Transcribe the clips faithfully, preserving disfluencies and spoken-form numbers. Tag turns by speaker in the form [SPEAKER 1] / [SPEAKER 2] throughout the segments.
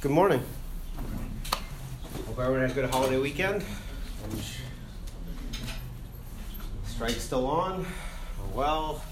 [SPEAKER 1] Good morning. Hope everyone had a good holiday weekend. Strike's still on. Oh, well.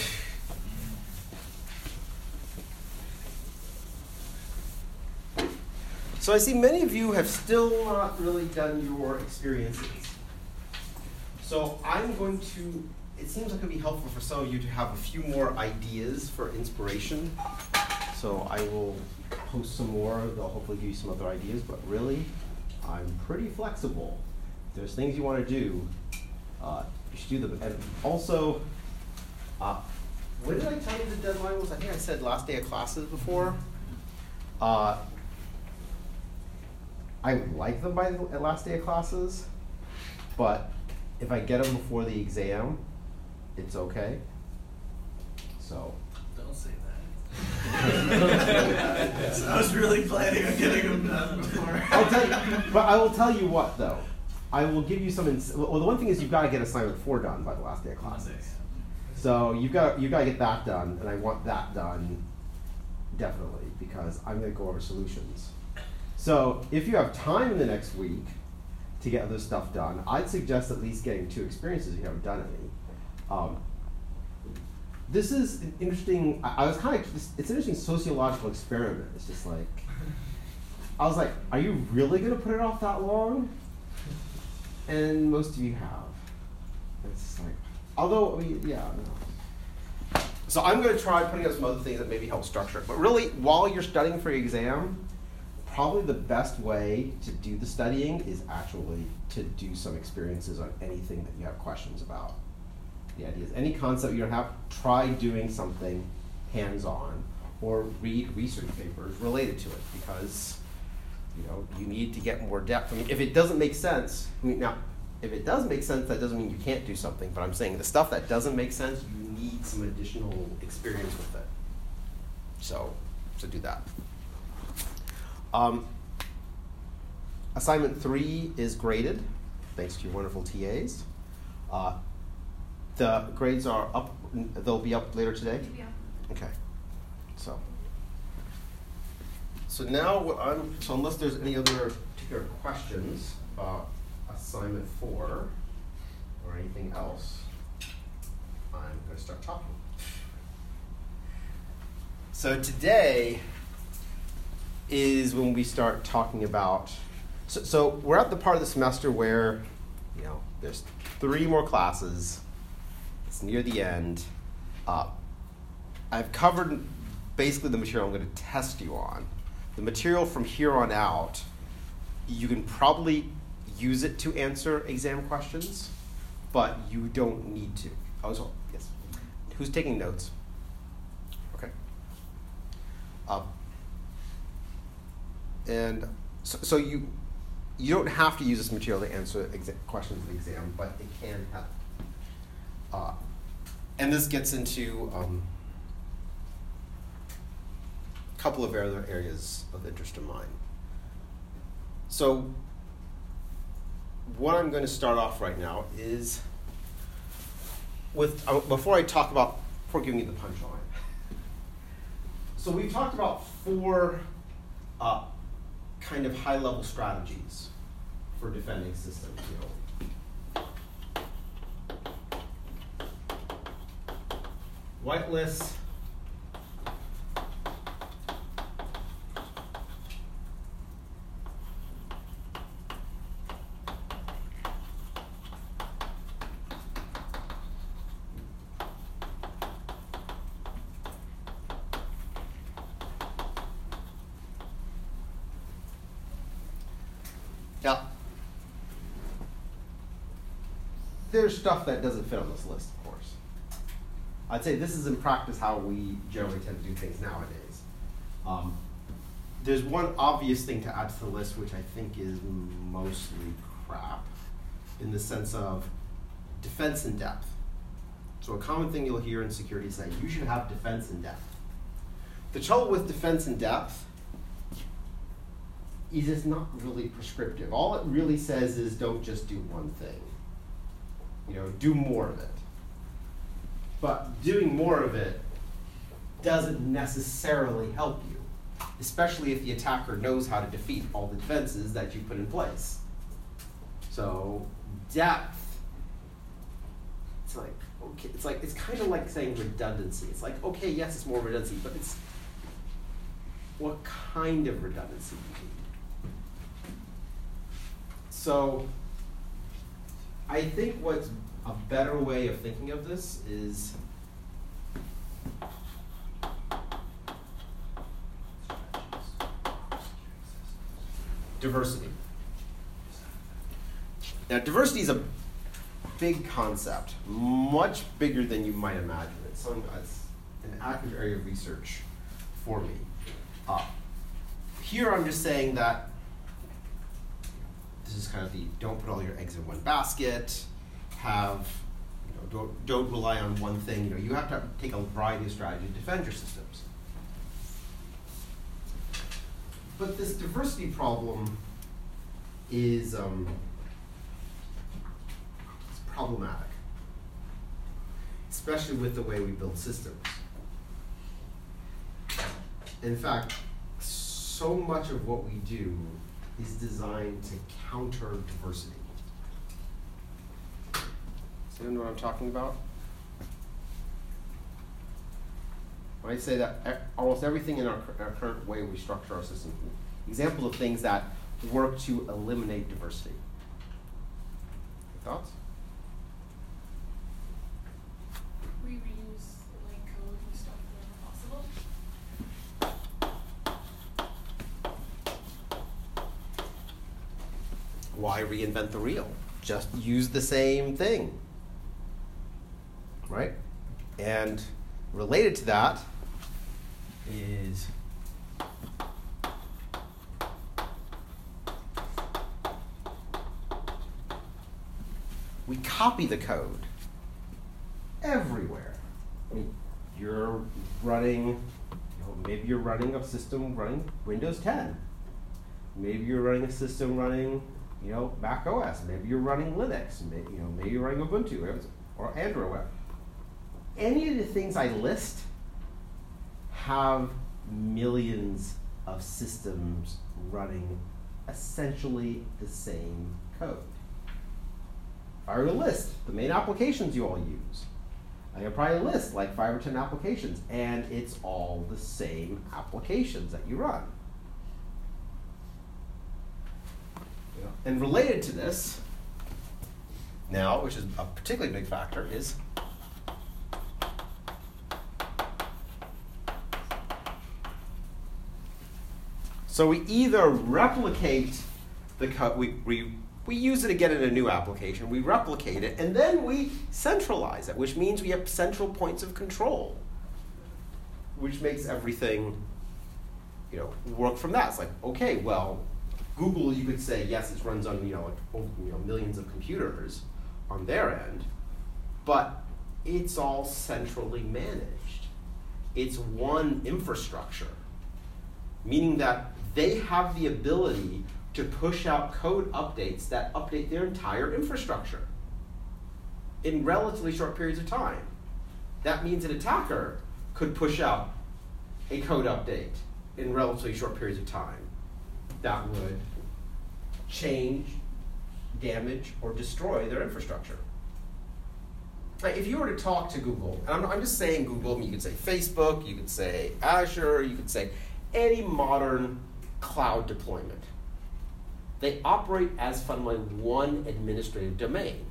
[SPEAKER 1] So I see many of you have still not really done your experiences. So I'm going to, it seems like it would be helpful for some of you to have a few more ideas for inspiration. So I will post some more. They'll hopefully give you some other ideas. But really, I'm pretty flexible. If there's things you want to do, uh, you should do them. And also, uh, when did I tell you the deadline was? I think I said last day of classes before. Uh, I like them by the last day of classes, but if I get them before the exam, it's okay. So.
[SPEAKER 2] Don't say that. So I was really planning on getting them done before.
[SPEAKER 1] I'll tell you, but I will tell you what though. I will give you some. Ins- well, the one thing is you've got to get assignment four done by the last day of classes. So you've got you've got to get that done, and I want that done definitely because I'm going to go over solutions. So if you have time in the next week to get other stuff done, I'd suggest at least getting two experiences if you haven't done any. Um, this is an interesting, I, I was kind of, it's an interesting sociological experiment. It's just like, I was like, are you really going to put it off that long? And most of you have. It's just like, although, I mean, yeah, no. So I'm going to try putting up some other things that maybe help structure it. But really, while you're studying for your exam, probably the best way to do the studying is actually to do some experiences on anything that you have questions about. The idea is any concept you don't have, try doing something hands-on or read research papers related to it because you know you need to get more depth. I mean, if it doesn't make sense, I mean, now if it does make sense, that doesn't mean you can't do something. But I'm saying the stuff that doesn't make sense, you need some additional experience with it. So, so do that. Um, assignment three is graded, thanks to your wonderful T As. Uh, the grades are up, they'll be up later today?
[SPEAKER 3] Yeah.
[SPEAKER 1] Okay, so. So now, what I'm, so unless there's any other particular questions about assignment four or anything else, I'm going to start talking. So today, is when we start talking about, so, so we're at the part of the semester where, you know, there's three more classes, it's near the end. Uh, I've covered basically the material I'm going to test you on. The material from here on out, you can probably use it to answer exam questions, but you don't need to. Oh, so, yes. Who's taking notes? Okay. Uh, And so, so you you don't have to use this material to answer exa- questions in the exam, but it can help. Uh, and this gets into um, a couple of other areas of interest of mine. So what I'm going to start off right now is with, uh, before I talk about, before giving you the punchline. So we've talked about four uh, kind of high-level strategies for defending systems. You know, whitelists, Now, there's stuff that doesn't fit on this list, of course. I'd say this is in practice how we generally tend to do things nowadays. Um, there's one obvious thing to add to the list, which I think is mostly crap, in the sense of defense in depth. So a common thing you'll hear in security is that you should have defense in depth. The trouble with defense in depth is it's not really prescriptive. All it really says is don't just do one thing. You know, do more of it. But doing more of it doesn't necessarily help you. especially if the attacker knows how to defeat all the defenses that you put in place. So depth, it's like, okay, it's like, it's kind of like saying redundancy. It's like, okay, yes, it's more redundancy, but it's what kind of redundancy you need. So I think what's a better way of thinking of this is diversity. Now, diversity is a big concept, much bigger than you might imagine. It's, something, it's an active area of research for me. Uh, here I'm just saying that this is kind of the don't put all your eggs in one basket, have, you know, don't, don't rely on one thing. You know, you have to take a variety of strategies to defend your systems. But this diversity problem is um, it's problematic, especially with the way we build systems. In fact, so much of what we do is designed to counter diversity. Does anyone know what I'm talking about? When I say that almost everything in our, our current way we structure our system, examples of things that work to eliminate diversity. Thoughts?
[SPEAKER 3] We reuse like code and stuff whenever possible.
[SPEAKER 1] Why reinvent the wheel? Just use the same thing, right? And related to that is we copy the code everywhere. I mean, you're running, you know, maybe you're running a system running Windows ten. Maybe you're running a system running, you know, Mac O S. Maybe you're running Linux. Maybe, you know, maybe you're running Ubuntu or Android Web. Any of the things I list have millions of systems running essentially the same code. If I were to list the main applications you all use, I could probably list like five or ten applications, and it's all the same applications that you run. Yeah. And related to this, now, which is a particularly big factor, is so we either replicate the code, we, we, we use it again in a new application, we replicate it, and then we centralize it, which means we have central points of control, which makes everything, you know, work from that. It's like, okay, well, Google, you could say, yes, it runs on, you know, like, you know, millions of computers on their end, but it's all centrally managed. It's one infrastructure, meaning that they have the ability to push out code updates that update their entire infrastructure in relatively short periods of time. That means an attacker could push out a code update in relatively short periods of time that would change, damage, or destroy their infrastructure. Like if you were to talk to Google, and I'm, I'm just saying Google, I mean, you could say Facebook, you could say Azure, you could say any modern cloud deployment. They operate as fundamentally one administrative domain.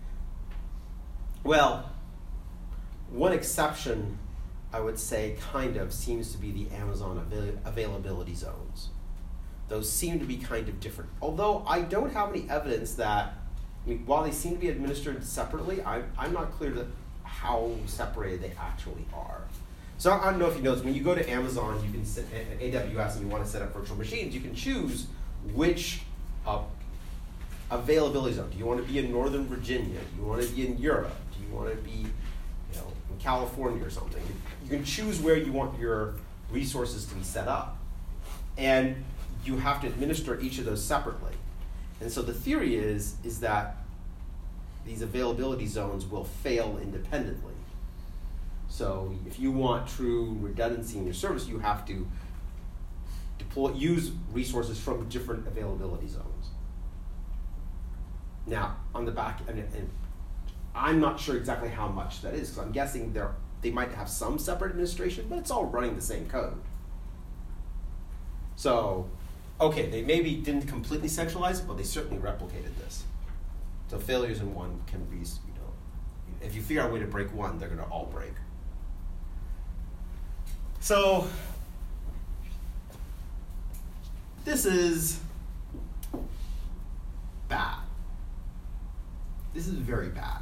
[SPEAKER 1] Well, one exception, I would say, kind of seems to be the Amazon avail- availability zones. Those seem to be kind of different. Although I don't have any evidence that, I mean, while they seem to be administered separately, I'm, I'm not clear that how separated they actually are. So I don't know if you noticed, when you go to Amazon, you can sit at A W S and you want to set up virtual machines, you can choose which uh, availability zone. Do you want to be in Northern Virginia? Do you want to be in Europe? Do you want to be, you know, in California or something? You can choose where you want your resources to be set up. And you have to administer each of those separately. And so the theory is, is that these availability zones will fail independently. So if you want true redundancy in your service, you have to deploy, use resources from different availability zones. Now, on the back, and, and I'm not sure exactly how much that is, because I'm guessing they're, they might have some separate administration, but it's all running the same code. So, okay, they maybe didn't completely centralize it, but they certainly replicated this. So failures in one can be, you know, if you figure out a way to break one, they're going to all break. So, this is bad. This is very bad.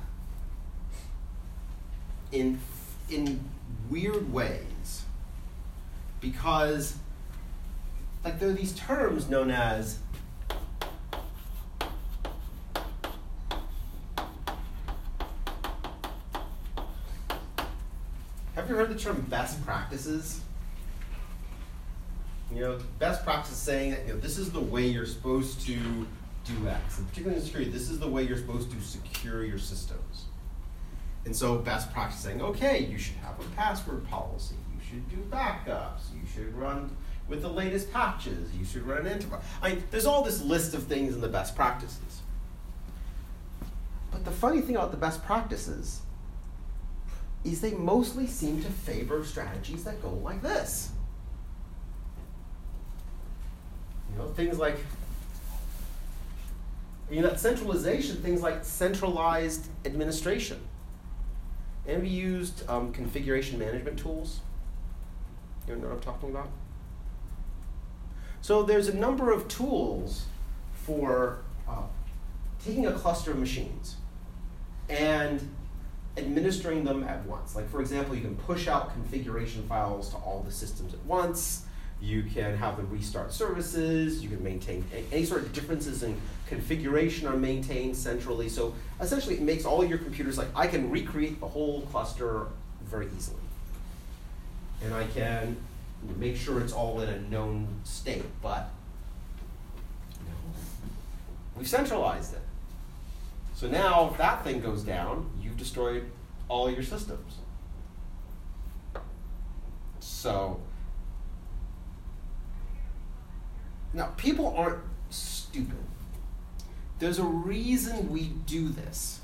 [SPEAKER 1] In, in weird ways. Because, like, there are these terms known as have you heard the term best practices? You know, best practice is saying that, you know, this is the way you're supposed to do X. And particularly in security, this is the way you're supposed to secure your systems. And so best practice saying, okay, you should have a password policy. You should do backups. You should run with the latest patches. You should run enterprise. I mean, there's all this list of things in the best practices. But the funny thing about the best practices is they mostly seem to favor strategies that go like this. You know, things like, you know, centralization, things like centralized administration. And we used um, configuration management tools. You know what I'm talking about? So there's a number of tools for uh, taking a cluster of machines and administering them at once. Like, for example, you can push out configuration files to all the systems at once. You can have them restart services. You can maintain any, any sort of differences in configuration are maintained centrally. So essentially, it makes all your computers like, I can recreate the whole cluster very easily. And I can make sure it's all in a known state, but no, we've centralized it. So now, if that thing goes down, you've destroyed all your systems. So, now, people aren't stupid. There's a reason we do this.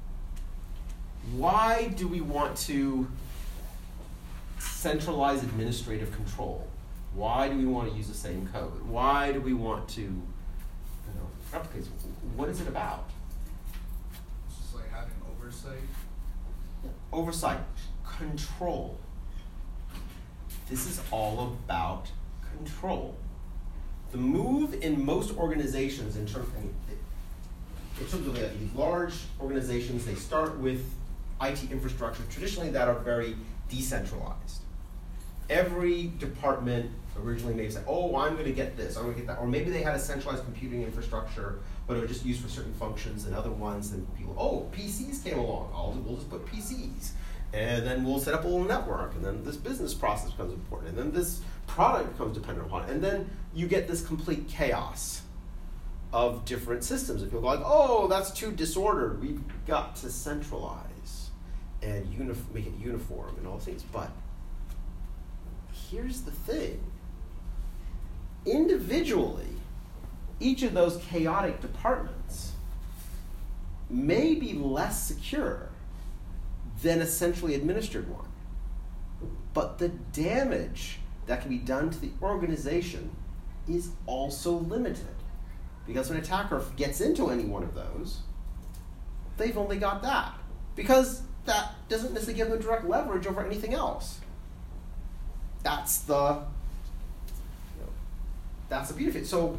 [SPEAKER 1] Why do we want to centralize administrative control? Why do we want to use the same code? Why do we want to, you know, replicate? What is it about?
[SPEAKER 2] It's just like having oversight.
[SPEAKER 1] Oversight, control. This is all about control. The move in most organizations, in terms, I mean, in terms of these large organizations, they start with I T infrastructure traditionally that are very decentralized. Every department originally may say, oh, I'm going to get this, I'm going to get that. Or maybe they had a centralized computing infrastructure, but it was just used for certain functions, and other ones, and people, oh, P Cs came along, I'll, we'll just put P Cs. And then we'll set up a little network, and then this business process becomes important, and then this product becomes dependent upon it. And then you get this complete chaos of different systems. If you're like, oh, that's too disordered, we've got to centralize and unif- make it uniform and all things. But here's the thing. Individually, each of those chaotic departments may be less secure than a centrally administered one. But the damage that can be done to the organization is also limited. Because when an attacker gets into any one of those, they've only got that. Because that doesn't necessarily give them direct leverage over anything else. That's the, you know, that's the beauty of it. So,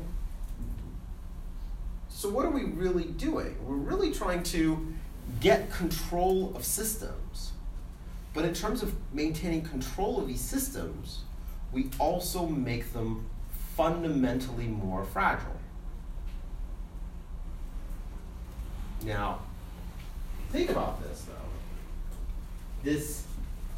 [SPEAKER 1] so what are we really doing? We're really trying to get control of systems. But in terms of maintaining control of these systems, we also make them fundamentally more fragile. Now, think about this, though. This,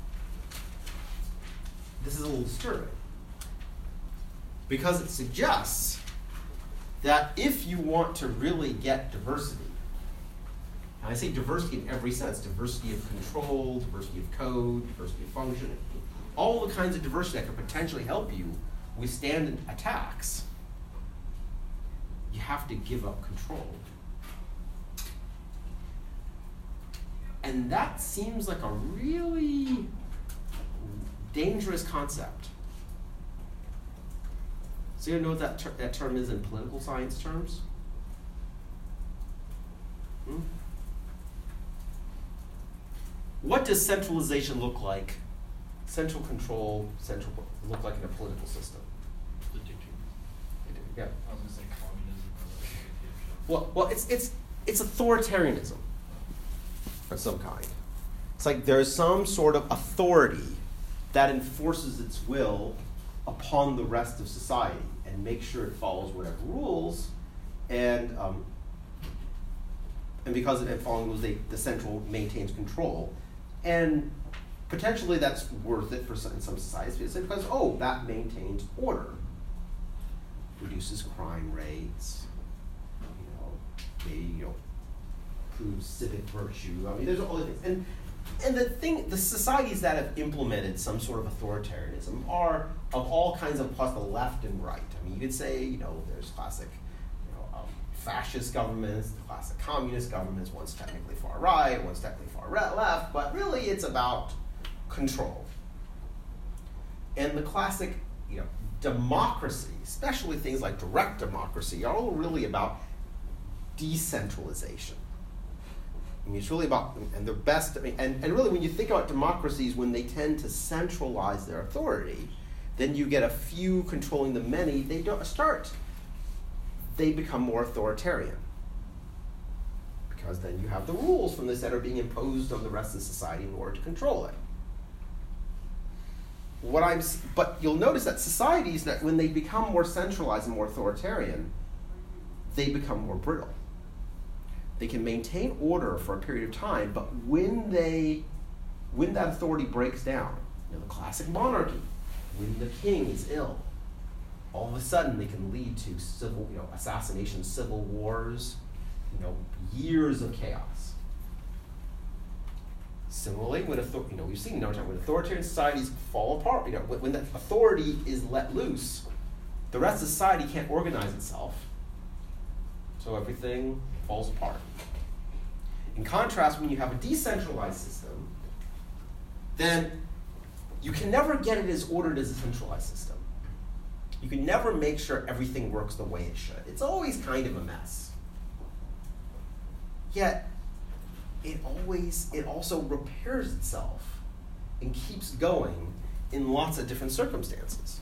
[SPEAKER 1] this is a little disturbing. Because it suggests that if you want to really get diversity, and I say diversity in every sense, diversity of control, diversity of code, diversity of function, all the kinds of diversity that could potentially help you withstand attacks, you have to give up control. And that seems like a really dangerous concept. So you know what that, ter that term is in political science terms? Hmm? What does centralization look like? Central control, central look like in a political system?
[SPEAKER 4] The dictatorship.
[SPEAKER 1] Yeah.
[SPEAKER 4] I was gonna say communism or like dictatorship.
[SPEAKER 1] Well, well, it's it's it's authoritarianism of some kind. It's like there's some sort of authority that enforces its will upon the rest of society and makes sure it follows whatever rules, and um, and because of it following rules, they, the central maintains control, and potentially that's worth it for some, in some societies because oh, that maintains order, reduces crime rates, you know, maybe you know, proves civic virtue. I mean, there's all the things, and and the thing, the societies that have implemented some sort of authoritarianism are of all kinds of plus the left and right. I mean, you could say you know there's classic, you know, um, fascist governments, the classic communist governments. One's technically far right, one's technically far left, but really it's about control. And the classic, you know, democracy, especially things like direct democracy, are all really about decentralization. I mean, it's really about, and the best, I mean, and, and really when you think about democracies, when they tend to centralize their authority, then you get a few controlling the many, they don't start, they become more authoritarian. Because then you have the rules from this that are being imposed on the rest of society in order to control it. What I'm, but you'll notice that societies, that when they become more centralized and more authoritarian, they become more brittle. They can maintain order for a period of time, but when they, when that authority breaks down, you know, the classic monarchy, when the king is ill, all of a sudden they can lead to civil, you know, assassinations, civil wars, you know, years of chaos. Similarly, when author- you know, we've seen no time when authoritarian societies fall apart. You know, when, when the authority is let loose, the rest of society can't organize itself, so everything falls apart. In contrast, when you have a decentralized system, then you can never get it as ordered as a centralized system. You can never make sure everything works the way it should. It's always kind of a mess. Yet, it always, it also repairs itself and keeps going in lots of different circumstances.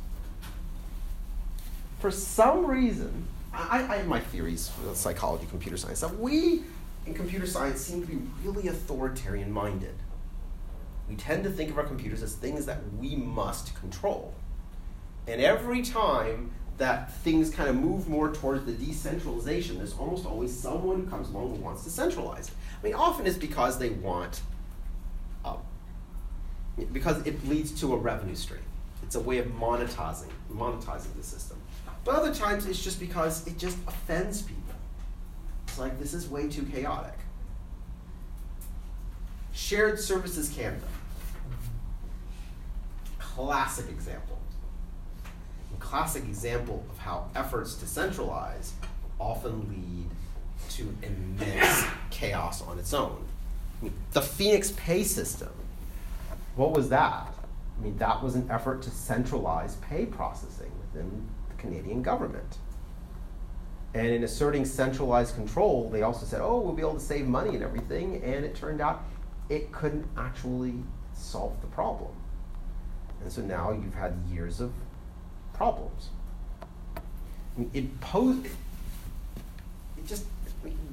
[SPEAKER 1] For some reason, I, I have my theories for the psychology, computer science stuff. We in computer science seem to be really authoritarian minded. We tend to think of our computers as things that we must control. And every time that things kind of move more towards the decentralization, there's almost always someone who comes along who wants to centralize it. I mean, often it's because they want, uh, because it leads to a revenue stream. It's a way of monetizing, monetizing the system. But other times it's just because it just offends people. It's like, this is way too chaotic. Shared Services Canada. Classic example. A classic example of how efforts to centralize often lead to immense chaos on its own. I mean, the Phoenix Pay system, what was that? I mean, that was an effort to centralize pay processing within the Canadian government. And in asserting centralized control, they also said, oh, we'll be able to save money and everything, and it turned out it couldn't actually solve the problem. And so now you've had years of problems. I mean, it posed, it, it just, I mean,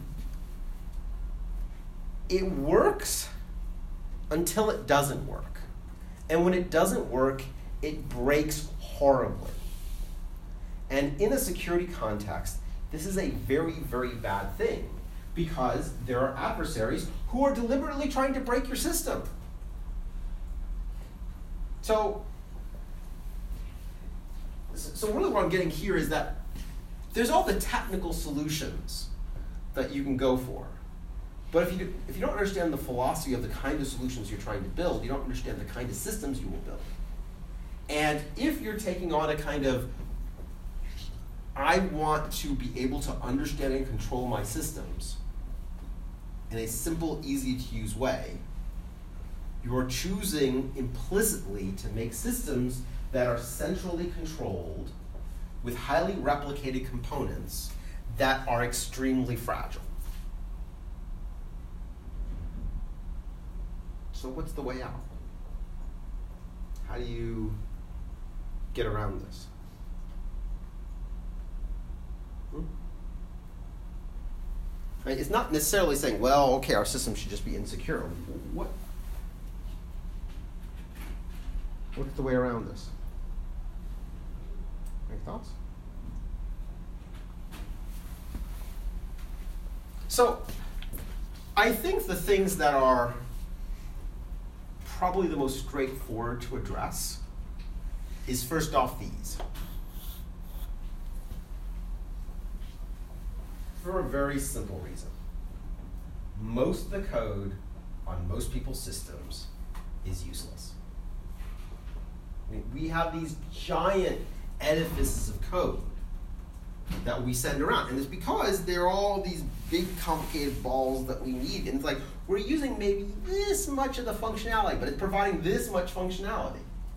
[SPEAKER 1] it works until it doesn't work. And when it doesn't work, it breaks horribly. And in a security context, this is a very, very bad thing because there are adversaries who are deliberately trying to break your system. So, so really what I'm getting here is that there's all the technical solutions that you can go for. But if you, do, if you don't understand the philosophy of the kind of solutions you're trying to build, you don't understand the kind of systems you will build. And if you're taking on a kind of, I want to be able to understand and control my systems in a simple, easy to use way, you're choosing implicitly to make systems that are centrally controlled with highly replicated components that are extremely fragile. So what's the way out? How do you get around this? Hmm? Right? It's not necessarily saying, well, okay, our system should just be insecure. What? What's the way around this? Any thoughts? So, I think the things that are probably the most straightforward to address is first off these. For a very simple reason. Most of the code on most people's systems is useless. I mean, we have these giant edifices of code that we send around. And it's because they're all these big, complicated balls that we need. And it's like, we're using maybe this much of the functionality, but it's providing this much functionality.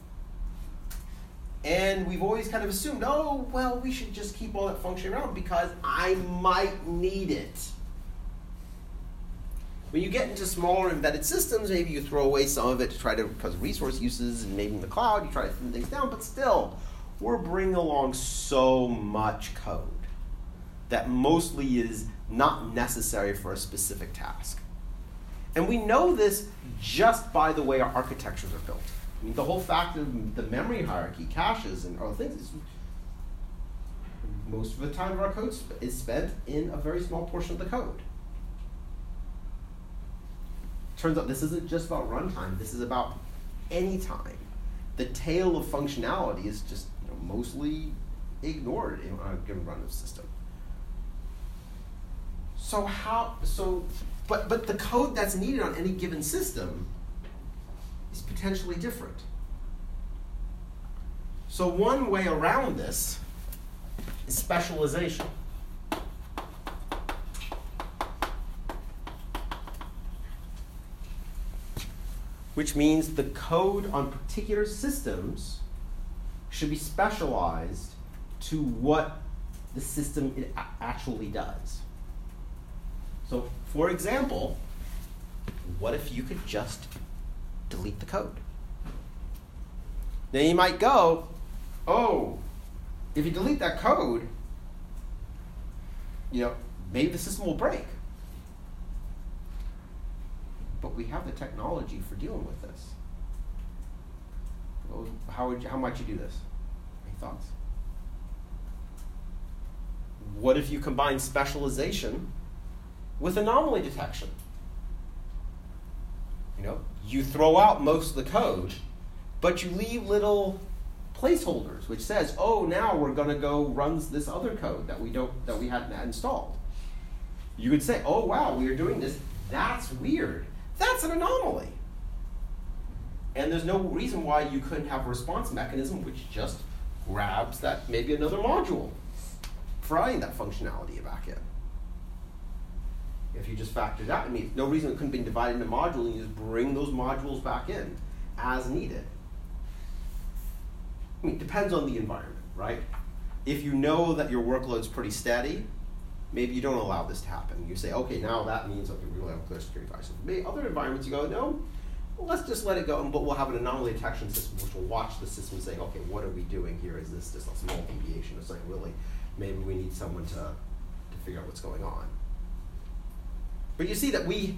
[SPEAKER 1] And we've always kind of assumed, oh, well, we should just keep all that function around because I might need it. When you get into smaller embedded systems, maybe you throw away some of it to try to, because of resource uses, and maybe in the cloud, you try to thin things down, but still, we're bringing along so much code that mostly is not necessary for a specific task. And we know this just by the way our architectures are built. I mean, the whole fact of the memory hierarchy, caches, and other things, is most of the time of our code sp- is spent in a very small portion of the code. Turns out this isn't just about runtime, this is about any time. The tail of functionality is just you know, mostly ignored in a given run of system. So how, so, but, but the code that's needed on any given system is potentially different. So one way around this is specialization. Which means the code on particular systems should be specialized to what the system it a- actually does. So, for example, what if you could just delete the code? Now you might go, oh, if you delete that code, you know, maybe the system will break. But we have the technology for dealing with this. Well, how would you, how might you do this? Any thoughts? What if you combine specialization with anomaly detection? You know, you throw out most of the code, but you leave little placeholders which says, oh, now we're going to go run this other code that we don't that we hadn't installed. You could say, oh wow, we are doing this. That's weird. That's an anomaly. And there's no reason why you couldn't have a response mechanism which just grabs that maybe another module, frying that functionality back in. If you just factored out, I mean, no reason it couldn't be divided into modules, and you just bring those modules back in as needed. I mean, it depends on the environment, right? If you know that your workload's pretty steady, maybe you don't allow this to happen. You say, okay, now that means okay, we really have a clear security file. So maybe other environments, you go, no, well, let's just let it go, but we'll have an anomaly detection system which will watch the system saying, okay, what are we doing here? Is this just a small deviation? It's like, really, maybe we need someone to, to figure out what's going on. But you see that we,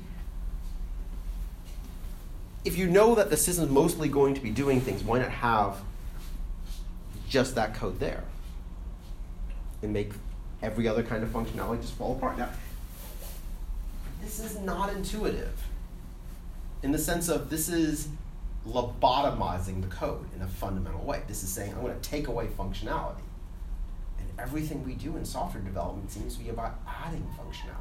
[SPEAKER 1] if you know that the system is mostly going to be doing things, why not have just that code there and make every other kind of functionality just fall apart? Now, this is not intuitive in the sense of this is lobotomizing the code in a fundamental way. This is saying I'm going to take away functionality. And everything we do in software development seems to be about adding functionality.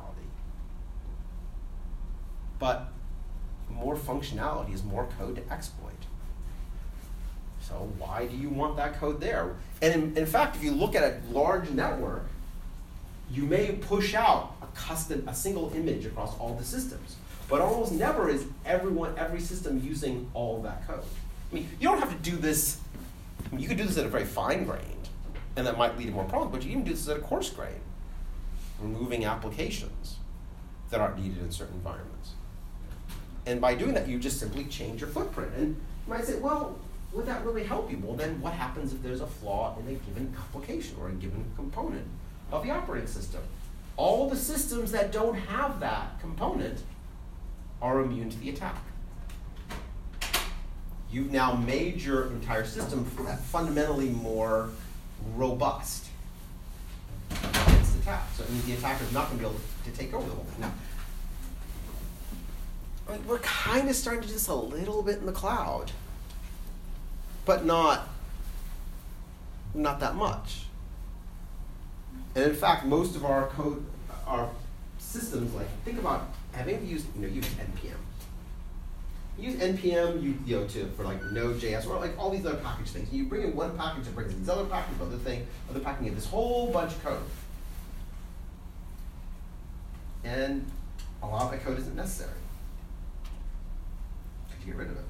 [SPEAKER 1] But more functionality is more code to exploit. So why do you want that code there? And in, in fact, if you look at a large network, you may push out a custom, a single image across all the systems. But almost never is everyone, every system using all of that code. I mean, you don't have to do this. I mean, you could do this at a very fine grained, and that might lead to more problems. But you can even do this at a coarse grain, removing applications that aren't needed in certain environments. And by doing that, you just simply change your footprint. And you might say, well, would that really help you? Well, then what happens if there's a flaw in a given application or a given component of the operating system? All the systems that don't have that component are immune to the attack. You've now made your entire system fundamentally more robust against attack. So it means the attacker is not going to be able to take over the whole thing. Now, I mean, we're kind of starting to do this a little bit in the cloud, but not, not that much. And in fact, most of our code, our systems, like think about having to use, you know, use N P M. You use N P M, you, you know, to for like Node.js or like all these other package things. You bring in one package, it brings in these other packages, other thing, other packaging, this whole bunch of code. And a lot of that code isn't necessary. Could you get rid of it?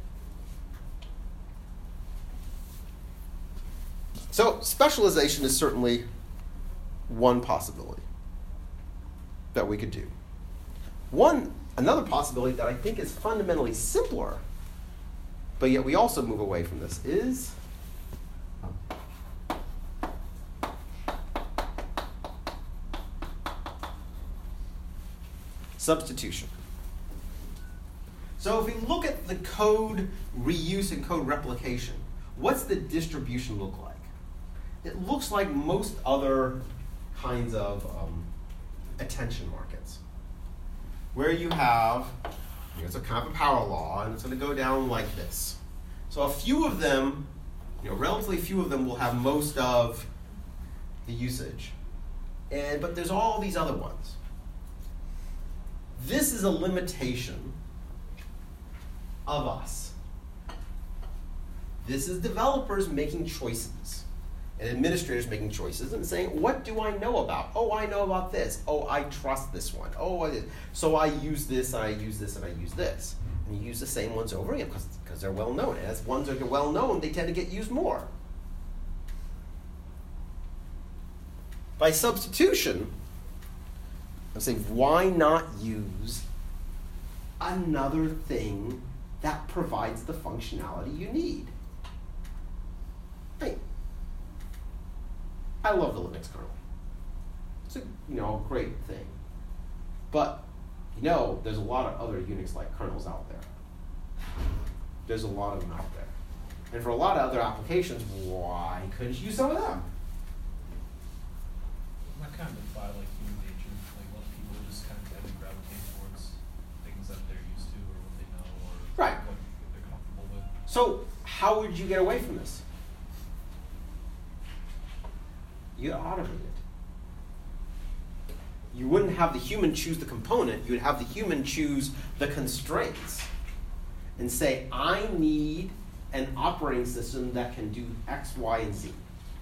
[SPEAKER 1] So specialization is certainly one possibility that we could do. One, another possibility that I think is fundamentally simpler, but yet we also move away from this, is substitution. So if we look at the code reuse and code replication, what's the distribution look like? It looks like most other kinds of um, attention markets, where you have, you know, it's a kind of a power law, and it's going to go down like this. So a few of them, you know, relatively few of them will have most of the usage, and but there's all these other ones. This is a limitation of us. This is developers making choices, and administrators making choices and saying, what do I know about? Oh, I know about this. Oh, I trust this one. Oh, I, so I use this, and I use this, and I use this. And you use the same ones over again because they're well known. And as ones are well known, they tend to get used more. By substitution, I'm saying, why not use another thing that provides the functionality you need? Hey, I love the Linux kernel. It's a you know great thing, but you know there's a lot of other Unix-like kernels out there. There's a lot of them out there, and for a lot of other applications, why couldn't you use some of them?
[SPEAKER 4] That kind of imply like human nature, like most people just kind of tend to gravitate towards things that they're used to or what they know or
[SPEAKER 1] right.
[SPEAKER 4] what they're comfortable with.
[SPEAKER 1] So how would you get away from this? You'd automate it. You wouldn't have the human choose the component, you'd have the human choose the constraints and say, I need an operating system that can do X, Y, and Z.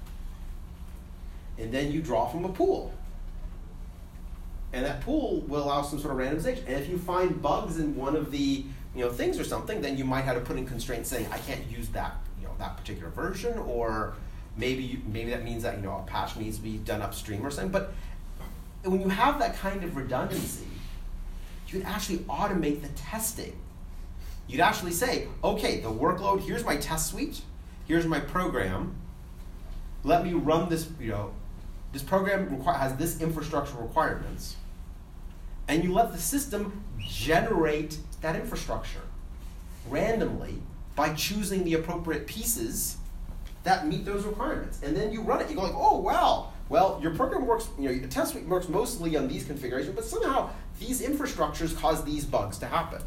[SPEAKER 1] And then you draw from a pool. And that pool will allow some sort of randomization. And if you find bugs in one of the you know, things or something, then you might have to put in constraints saying, I can't use that, you know, that particular version, or maybe you, maybe that means that you know a patch needs to be done upstream or something. But when you have that kind of redundancy, you'd actually automate the testing. You'd actually say, okay, the workload, here's my test suite, here's my program. Let me run this, you know, this program require, has this infrastructure requirements. And you let the system generate that infrastructure randomly by choosing the appropriate pieces that meet those requirements. And then you run it. You go like, oh, wow. Well, your program works, you know, your test suite works mostly on these configurations, but somehow these infrastructures cause these bugs to happen.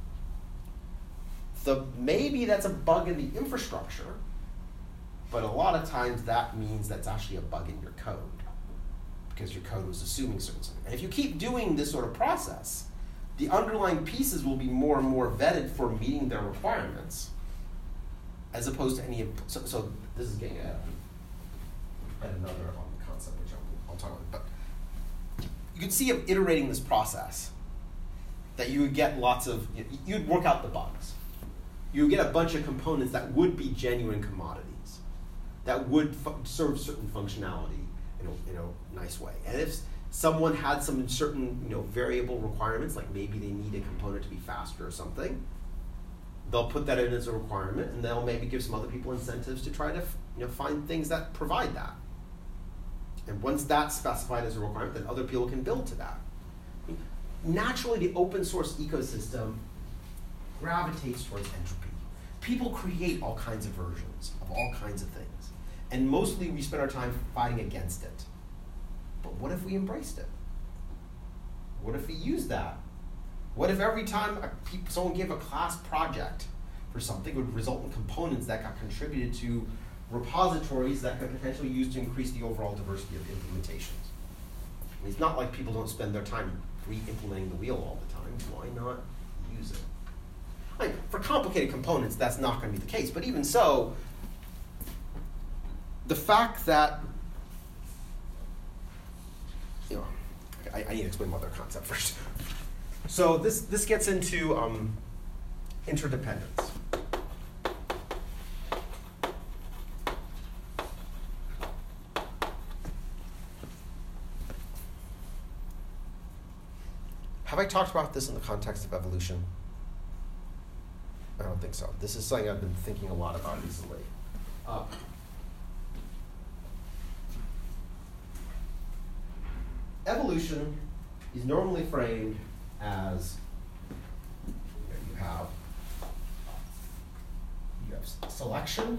[SPEAKER 1] So maybe that's a bug in the infrastructure, but a lot of times that means that's actually a bug in your code because your code was assuming certain something. And if you keep doing this sort of process, the underlying pieces will be more and more vetted for meeting their requirements. as opposed to any, so, so this is getting at, at another um, concept, which I'll, I'll talk about. But you can see of iterating this process that you would get lots of, you'd work out the bugs. You would get a bunch of components that would be genuine commodities, that would fu- serve certain functionality in a, in a nice way. And if someone had some certain, you know, variable requirements, like maybe they need a component to be faster or something, they'll put that in as a requirement, and they'll maybe give some other people incentives to try to, you know, find things that provide that. And once that's specified as a requirement, then other people can build to that. Naturally, the open source ecosystem gravitates towards entropy. People create all kinds of versions of all kinds of things. And mostly we spend our time fighting against it. But what if we embraced it? What if we used that? What if every time a, someone gave a class project for something would result in components that got contributed to repositories that could potentially use to increase the overall diversity of implementations? I mean, it's not like people don't spend their time re-implementing the wheel all the time. Why not use it? I mean, for complicated components, that's not going to be the case. But even so, the fact that, you know, I, I need to explain one other concept first. So this, this gets into um, interdependence. Have I talked about this in the context of evolution? I don't think so. This is something I've been thinking a lot about recently. Uh, evolution is normally framed as, you have, you have selection,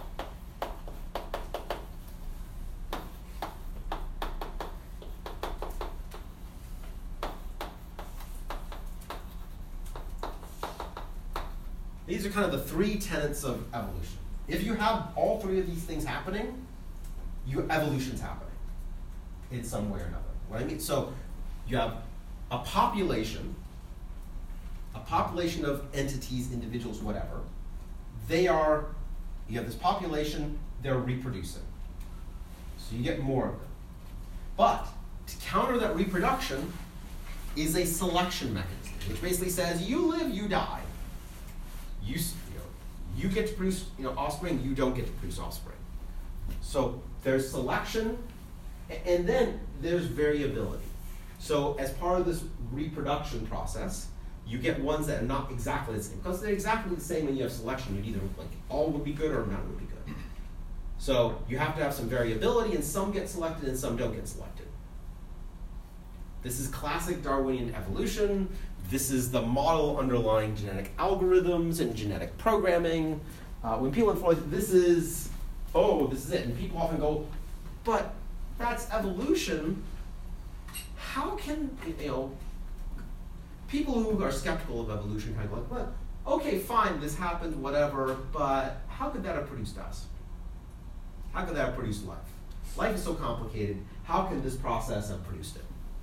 [SPEAKER 1] these are kind of the three tenets of evolution. If you have all three of these things happening, you evolution's happening in some way or another. What I mean, so you have a population, a population of entities, individuals, whatever. They are, you have this population, they're reproducing. So you get more of them. But to counter that reproduction is a selection mechanism, which basically says you live, you die. You, you know, you get to produce, you know, offspring, you don't get to produce offspring. So there's selection, and then there's variability. So as part of this reproduction process, you get ones that are not exactly the same. Because they're exactly the same when you have selection, you'd either, like, all would be good or none would be good. So you have to have some variability, and some get selected and some don't get selected. This is classic Darwinian evolution. This is the model underlying genetic algorithms and genetic programming. Uh, when people employ this is, oh, this is it. And people often go, but that's evolution. How can, you know, people who are skeptical of evolution kind of go, well, okay, fine, this happened, whatever, but how could that have produced us? How could that have produced life? Life is so complicated. How can this process have produced it?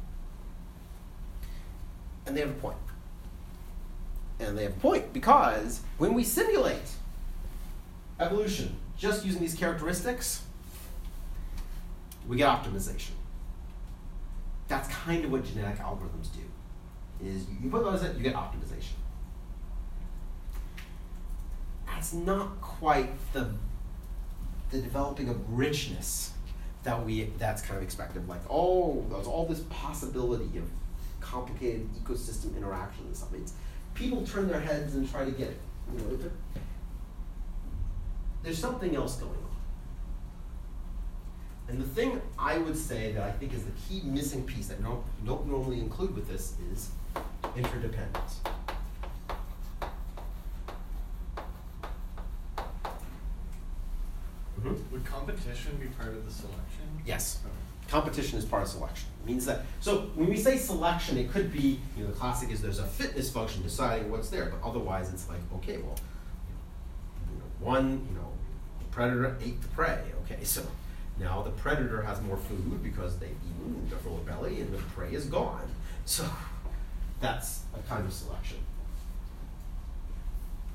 [SPEAKER 1] And they have a point. And they have a point because when we simulate evolution just using these characteristics, we get optimization. That's kind of what genetic algorithms do. Is you put those in, you get optimization. That's not quite the the developing of richness that we that's kind of expected. Like, oh, there's all this possibility of complicated ecosystem interaction and stuff. It's, people turn their heads and try to get it. You know, there's something else going on. And the thing I would say that I think is the key missing piece that no, don't normally include with this is interdependence. Mm-hmm.
[SPEAKER 2] Would competition be part of the selection?
[SPEAKER 1] Yes. Competition is part of selection. It means that, so when we say selection, it could be, you know, the classic is there's a fitness function deciding what's there, but otherwise it's like, okay, well, you know, one, you know, the predator ate the prey. Okay, so now the predator has more food because they've eaten their full belly and the prey is gone. So that's a kind of selection.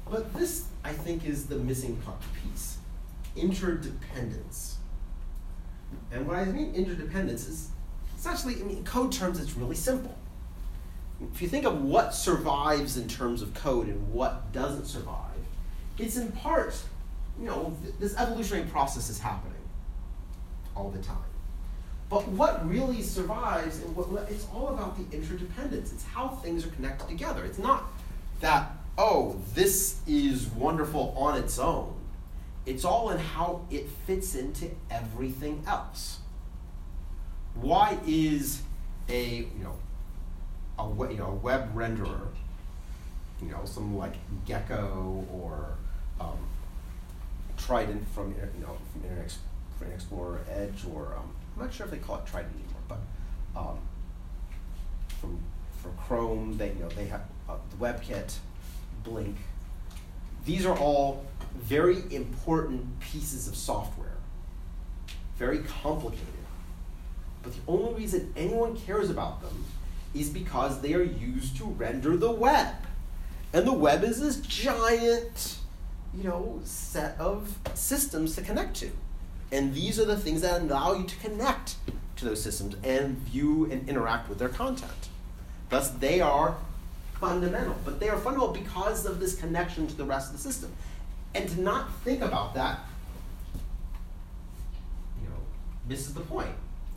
[SPEAKER 1] But this, I think, is the missing piece. Interdependence. And what I mean interdependence is, it's actually, I mean, in code terms, it's really simple. If you think of what survives in terms of code and what doesn't survive, it's in part, you know, th- this evolutionary process is happening all the time. But what really survives, and what, it's all about the interdependence. It's how things are connected together. It's not that, oh, this is wonderful on its own. It's all in how it fits into everything else. Why is a, you know, a web, you know, a web renderer, you know, some like Gecko or um, Trident from, you know, from Internet, Internet Explorer Edge, or um, I'm not sure if they call it Trident anymore, but um, from for Chrome, they, you know, they have uh, the WebKit, Blink. These are all very important pieces of software, very complicated. But the only reason anyone cares about them is because they are used to render the web. And the web is this giant, you know, set of systems to connect to. And these are the things that allow you to connect to those systems and view and interact with their content. Thus, they are fundamental. But they are fundamental because of this connection to the rest of the system. And to not think about that, you know, misses the point.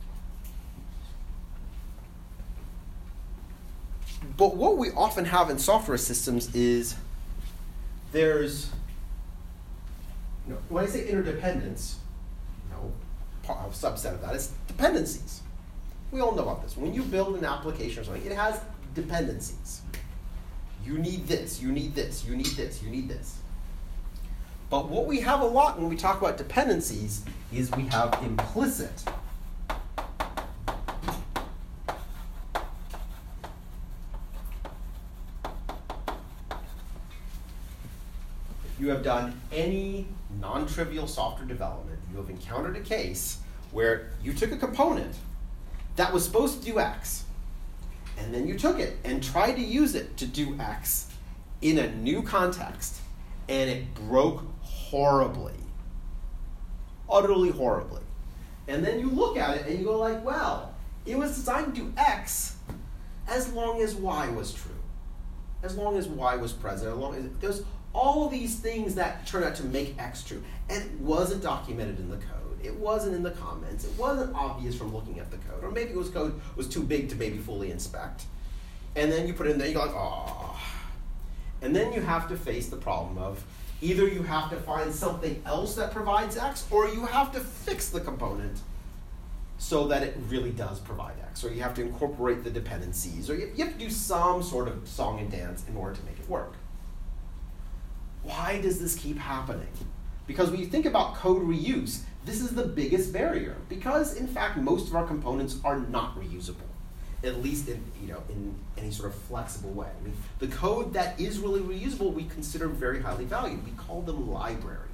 [SPEAKER 1] But what we often have in software systems is there's, you know, when I say interdependence, you know, a subset of that is dependencies. We all know about this. When you build an application or something, it has dependencies. You need this, you need this, you need this, you need this. But what we have a lot when we talk about dependencies is we have implicit. You have done any non-trivial software development, you have encountered a case where you took a component that was supposed to do X, and then you took it and tried to use it to do X in a new context, and it broke horribly, utterly horribly. And then you look at it and you go like, well, it was designed to do X as long as Y was true, as long as Y was present, as long as there's all these things that turn out to make X true. And it wasn't documented in the code. It wasn't in the comments. It wasn't obvious from looking at the code. Or maybe it was code was too big to maybe fully inspect. And then you put it in there, you go like, oh. And then you have to face the problem of either you have to find something else that provides X, or you have to fix the component so that it really does provide X. Or you have to incorporate the dependencies, or you have to do some sort of song and dance in order to make it work. Why does this keep happening? Because when you think about code reuse, this is the biggest barrier. Because, in fact, most of our components are not reusable, at least in, you know, in any sort of flexible way. I mean, the code that is really reusable, we consider very highly valued. We call them libraries.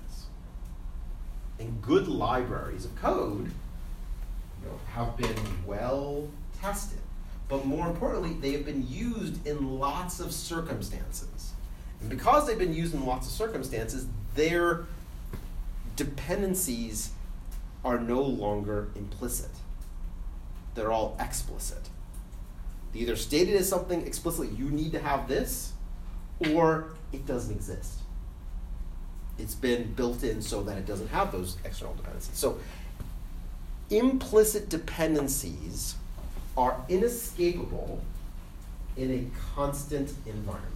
[SPEAKER 1] And good libraries of code, you know, have been well tested. But more importantly, they have been used in lots of circumstances. And because they've been used in lots of circumstances, their dependencies are no longer implicit. They're all explicit. They're either stated as something explicitly, you need to have this, or it doesn't exist. It's been built in so that it doesn't have those external dependencies. So implicit dependencies are inescapable in a constant environment.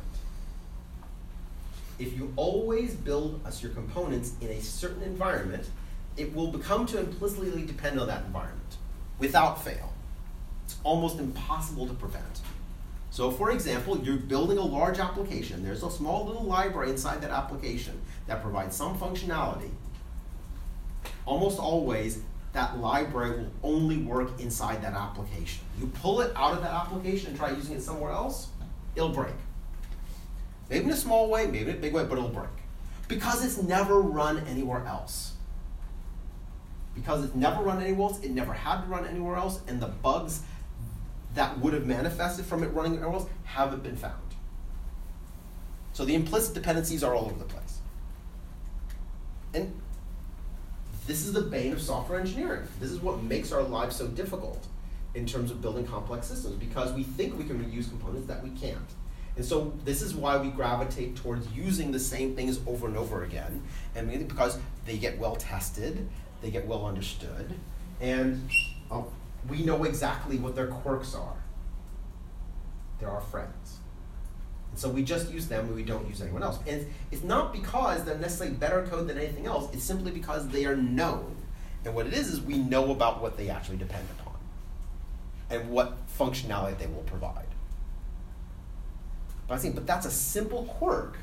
[SPEAKER 1] If you always build us your components in a certain environment, it will become to implicitly depend on that environment without fail. It's almost impossible to prevent. So for example, you're building a large application. There's a small little library inside that application that provides some functionality. Almost always, that library will only work inside that application. You pull it out of that application and try using it somewhere else, it'll break. Maybe in a small way, maybe in a big way, but it'll break. Because it's never run anywhere else. Because it's never run anywhere else, it never had to run anywhere else, and the bugs that would have manifested from it running anywhere else haven't been found. So the implicit dependencies are all over the place. And this is the bane of software engineering. This is what makes our lives so difficult in terms of building complex systems, because we think we can reuse components that we can't. And so this is why we gravitate towards using the same things over and over again, and mainly because they get well tested, they get well understood, and uh, we know exactly what their quirks are. They're our friends. And so we just use them and we don't use anyone else. And it's not because they're necessarily better code than anything else, it's simply because they are known. And what it is is we know about what they actually depend upon and what functionality they will provide. But I think, but that's a simple quirk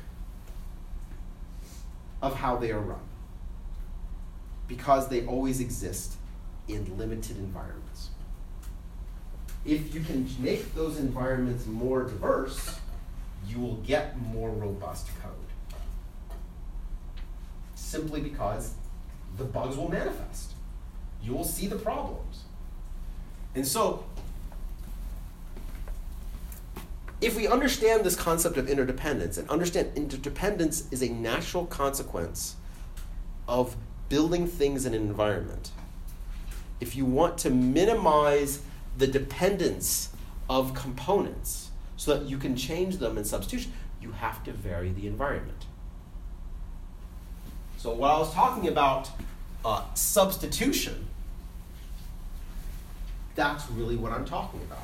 [SPEAKER 1] of how they are run, because they always exist in limited environments. If you can make those environments more diverse, you will get more robust code. Simply because the bugs will manifest. You will see the problems. And so, if we understand this concept of interdependence, and understand interdependence is a natural consequence of building things in an environment, if you want to minimize the dependence of components so that you can change them in substitution, you have to vary the environment. So while I was talking about uh, substitution, that's really what I'm talking about.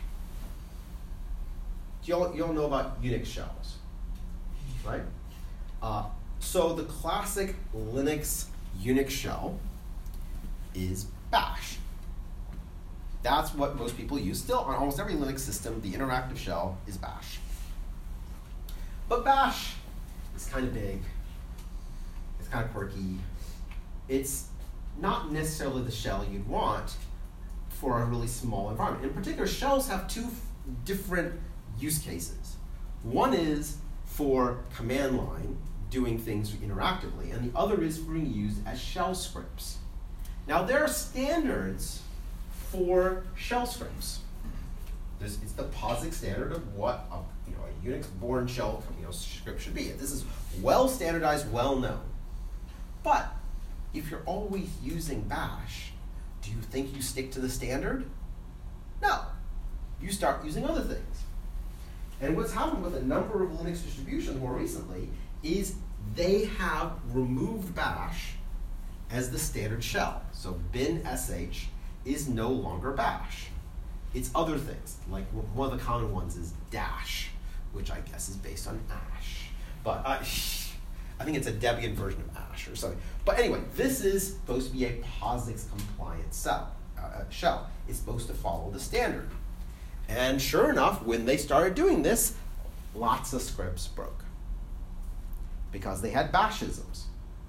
[SPEAKER 1] You all, you all know about Unix shells, right? Uh, so the classic Linux Unix shell is bash. That's what most people use. Still, on almost every Linux system, the interactive shell is bash. But bash is kind of big. It's kind of quirky. It's not necessarily the shell you'd want for a really small environment. In particular, shells have two f- different use cases. One is for command line, doing things interactively, and the other is for being used as shell scripts. Now, there are standards for shell scripts. There's, it's the POSIX standard of what a, you know, a Unix-born shell you know, script should be. This is well standardized, well known. But if you're always using bash, do you think you stick to the standard? No. You start using other things. And what's happened with a number of Linux distributions more recently is they have removed bash as the standard shell. So bin sh is no longer bash. It's other things, like one of the common ones is dash, which I guess is based on ash. But uh, I think it's a Debian version of ash or something. But anyway, this is supposed to be a POSIX compliant cell, uh, shell. It's supposed to follow the standard. And sure enough, when they started doing this, lots of scripts broke because they had bashisms.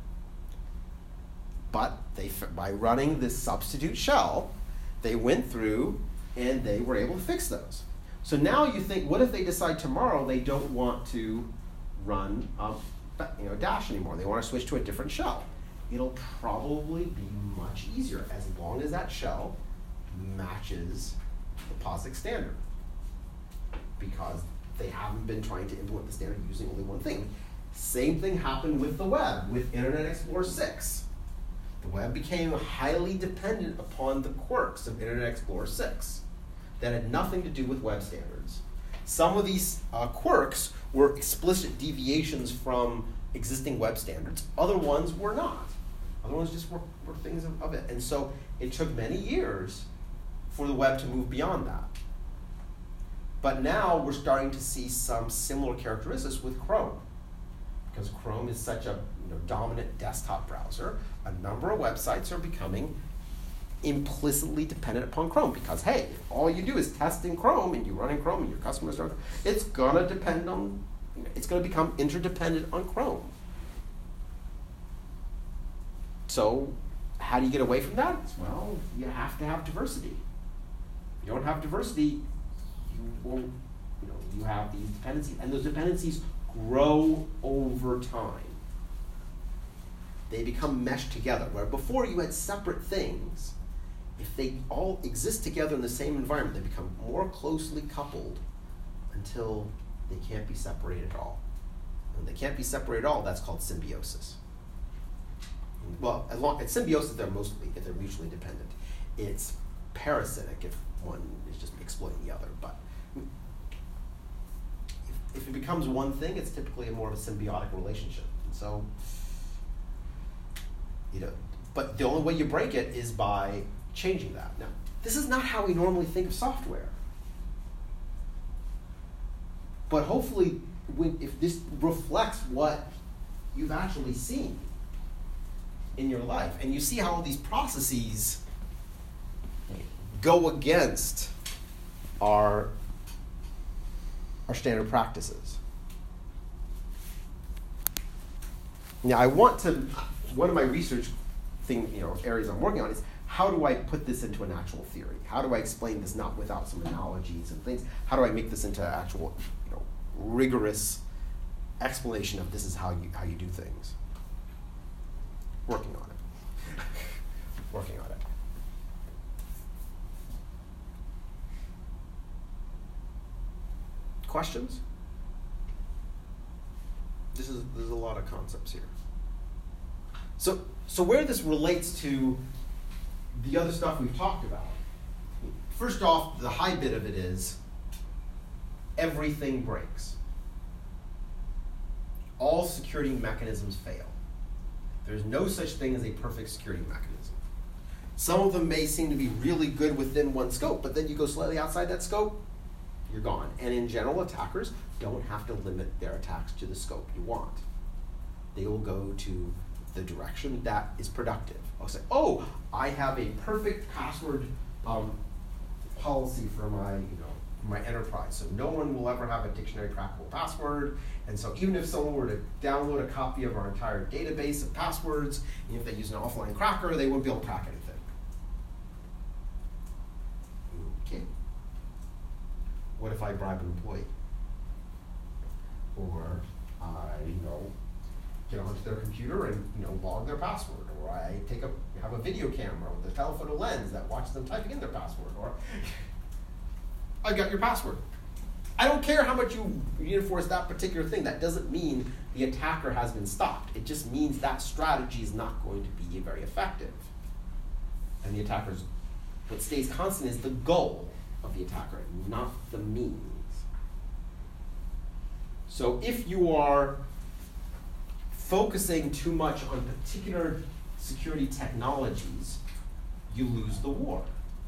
[SPEAKER 1] But they, by running this substitute shell, they went through and they were able to fix those. So now you think, what if they decide tomorrow they don't want to run um, you know, dash anymore? They want to switch to a different shell. It'll probably be much easier as long as that shell matches the POSIX standard, because they haven't been trying to implement the standard using only one thing. Same thing happened with the web, with Internet Explorer six. The web became highly dependent upon the quirks of Internet Explorer six that had nothing to do with web standards. Some of these uh, quirks were explicit deviations from existing web standards. Other ones were not. Other ones just were, were things of, of it. And so it took many years for the web to move beyond that. But now we're starting to see some similar characteristics with Chrome. Because Chrome is such a you know, dominant desktop browser, a number of websites are becoming implicitly dependent upon Chrome. Because hey, if all you do is test in Chrome and you run in Chrome and your customers don't, it's gonna depend on, it's gonna become interdependent on Chrome. So how do you get away from that? Well, you have to have diversity. If you don't have diversity, you won't, you know, you have these dependencies, and those dependencies grow over time. They become meshed together, where before you had separate things. If they all exist together in the same environment, they become more closely coupled until they can't be separated at all. When they can't be separated at all, that's called symbiosis. Well, as long as symbiosis, they're mostly, if they're mutually dependent. It's parasitic if one is just exploiting the other. But if, if it becomes one thing, it's typically a more of a symbiotic relationship. And so, you know, but the only way you break it is by changing that. Now, this is not how we normally think of software. But hopefully, when, if this reflects what you've actually seen in your life, and you see how all these processes go against our, our standard practices. Now, I want to, one of my research thing, you know, areas I'm working on is how do I put this into an actual theory? How do I explain this not without some analogies and things? How do I make this into actual, you know, rigorous explanation of this is how you how you do things? Working on it. Working on it. Questions? This is there's a lot of concepts here. So so where this relates to the other stuff we've talked about. First off, the high bit of it is everything breaks. All security mechanisms fail. There's no such thing as a perfect security mechanism. Some of them may seem to be really good within one scope, but then you go slightly outside that scope, you're gone. And in general, attackers don't have to limit their attacks to the scope you want. They will go to the direction that is productive. I'll say, oh, I have a perfect password um, policy for my, you know, my enterprise. So no one will ever have a dictionary crackable password. And so even if someone were to download a copy of our entire database of passwords, and if they use an offline cracker, they wouldn't be able to crack anything. Okay. What if I bribe an employee? Or I, you know, get onto their computer and, you know, log their password, or I take a have a video camera with a telephoto lens that watches them typing in their password, or I got your password. I don't care how much you reinforce that particular thing. That doesn't mean the attacker has been stopped. It just means that strategy is not going to be very effective. And the attacker's, what stays constant is the goal of the attacker, not the means. So if you are focusing too much on particular security technologies, you lose the war.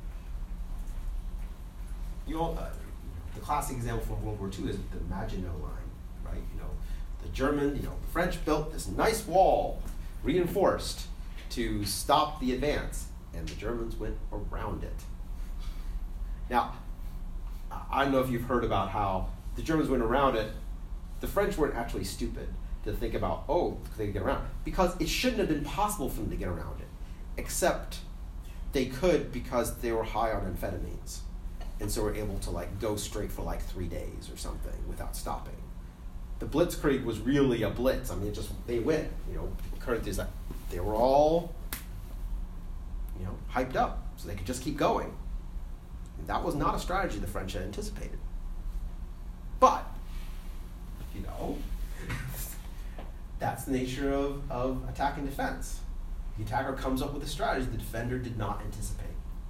[SPEAKER 1] You all, uh, the classic example from World War Two is the Maginot Line, right? You know, the German, you know, the French built this nice wall, reinforced, to stop the advance, and the Germans went around it. Now, I don't know if you've heard about how the Germans went around it. The French weren't actually stupid to think about, oh, they could get around. Because it shouldn't have been possible for them to get around it. Except they could because they were high on amphetamines. And so were able to like go straight for like three days or something without stopping. The Blitzkrieg was really a blitz. I mean, it just, they went, you know, current is that they were all, you know, hyped up so they could just keep going. And that was not a strategy the French had anticipated. But, you know, that's the nature of, of attack and defense. The attacker comes up with a strategy the defender did not anticipate.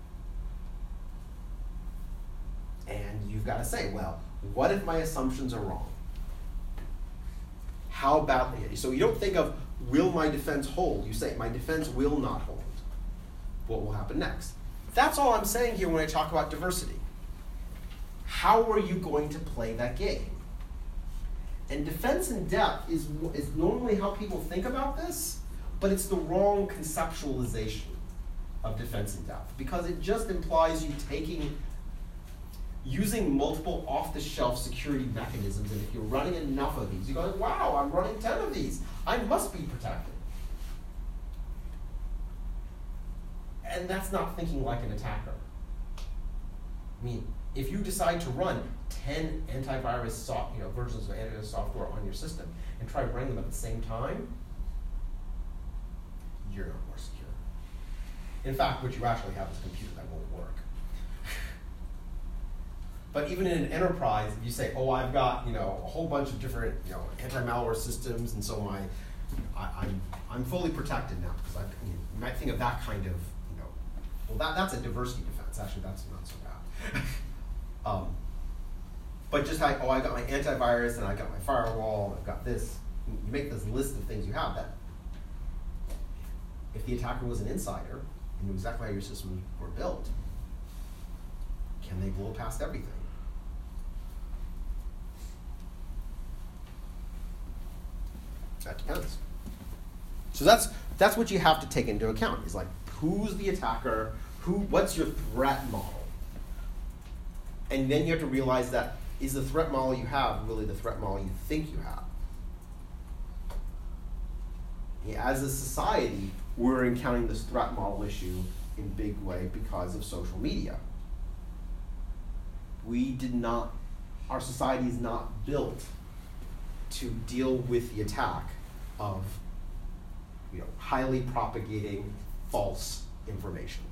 [SPEAKER 1] And you've got to say, well, what if my assumptions are wrong? How badly? So you don't think of, will my defense hold? You say, my defense will not hold. What will happen next? That's all I'm saying here when I talk about diversity. How are you going to play that game? And defense in depth is, is normally how people think about this, but it's the wrong conceptualization of defense in depth, because it just implies you taking, using multiple off-the-shelf security mechanisms, and if you're running enough of these, you go, wow, I'm running ten of these. I must be protected. And that's not thinking like an attacker. I mean, if you decide to run ten antivirus soft, you know, versions of antivirus software on your system and try running them at the same time, you're not more secure. In fact, what you actually have is a computer that won't work. But even in an enterprise, if you say, oh, I've got, you know, a whole bunch of different, you know, anti-malware systems, and so my, I, I'm, I'm fully protected now, because I, you, know, you might think of that kind of, you know, well, that, that's a diversity defense. Actually, that's not so bad. um, but just like, oh, I got my antivirus, and I got my firewall, and I've got this. You make this list of things you have that, if the attacker was an insider and knew exactly how your systems were built, can they blow past everything? That depends. So that's that's what you have to take into account. Is like, who's the attacker? Who? What's your threat model? And then you have to realize that, is the threat model you have really the threat model you think you have? Yeah, as a society, we're encountering this threat model issue in a big way because of social media. We did not, our society is not built to deal with the attack of, you know, highly propagating false information.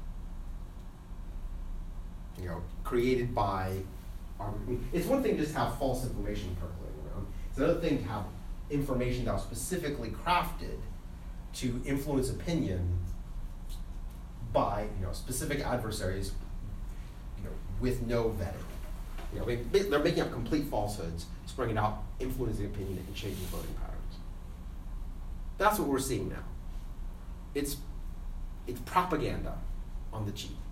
[SPEAKER 1] You know, created by, our, it's one thing to just have false information percolating around. It's another thing to have information that was specifically crafted to influence opinion by, you know, specific adversaries, you know, with no vetting. You know, they, they're making up complete falsehoods, spreading out, influencing opinion, and changing voting patterns. That's what we're seeing now. It's it's propaganda on the cheap.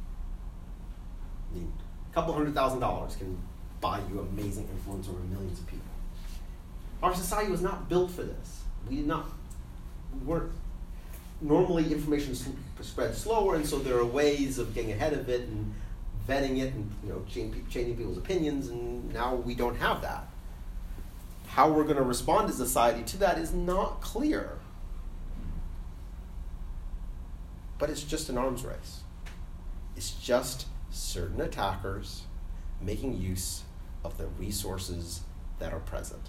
[SPEAKER 1] I mean, a couple hundred thousand dollars can buy you amazing influence over millions of people. Our society was not built for this. We did not. We weren't. Normally, information spreads slower, and so there are ways of getting ahead of it and vetting it, and, you know, changing, changing people's opinions. And now we don't have that. How we're going to respond as a society to that is not clear. But it's just an arms race. It's just certain attackers making use of the resources that are present.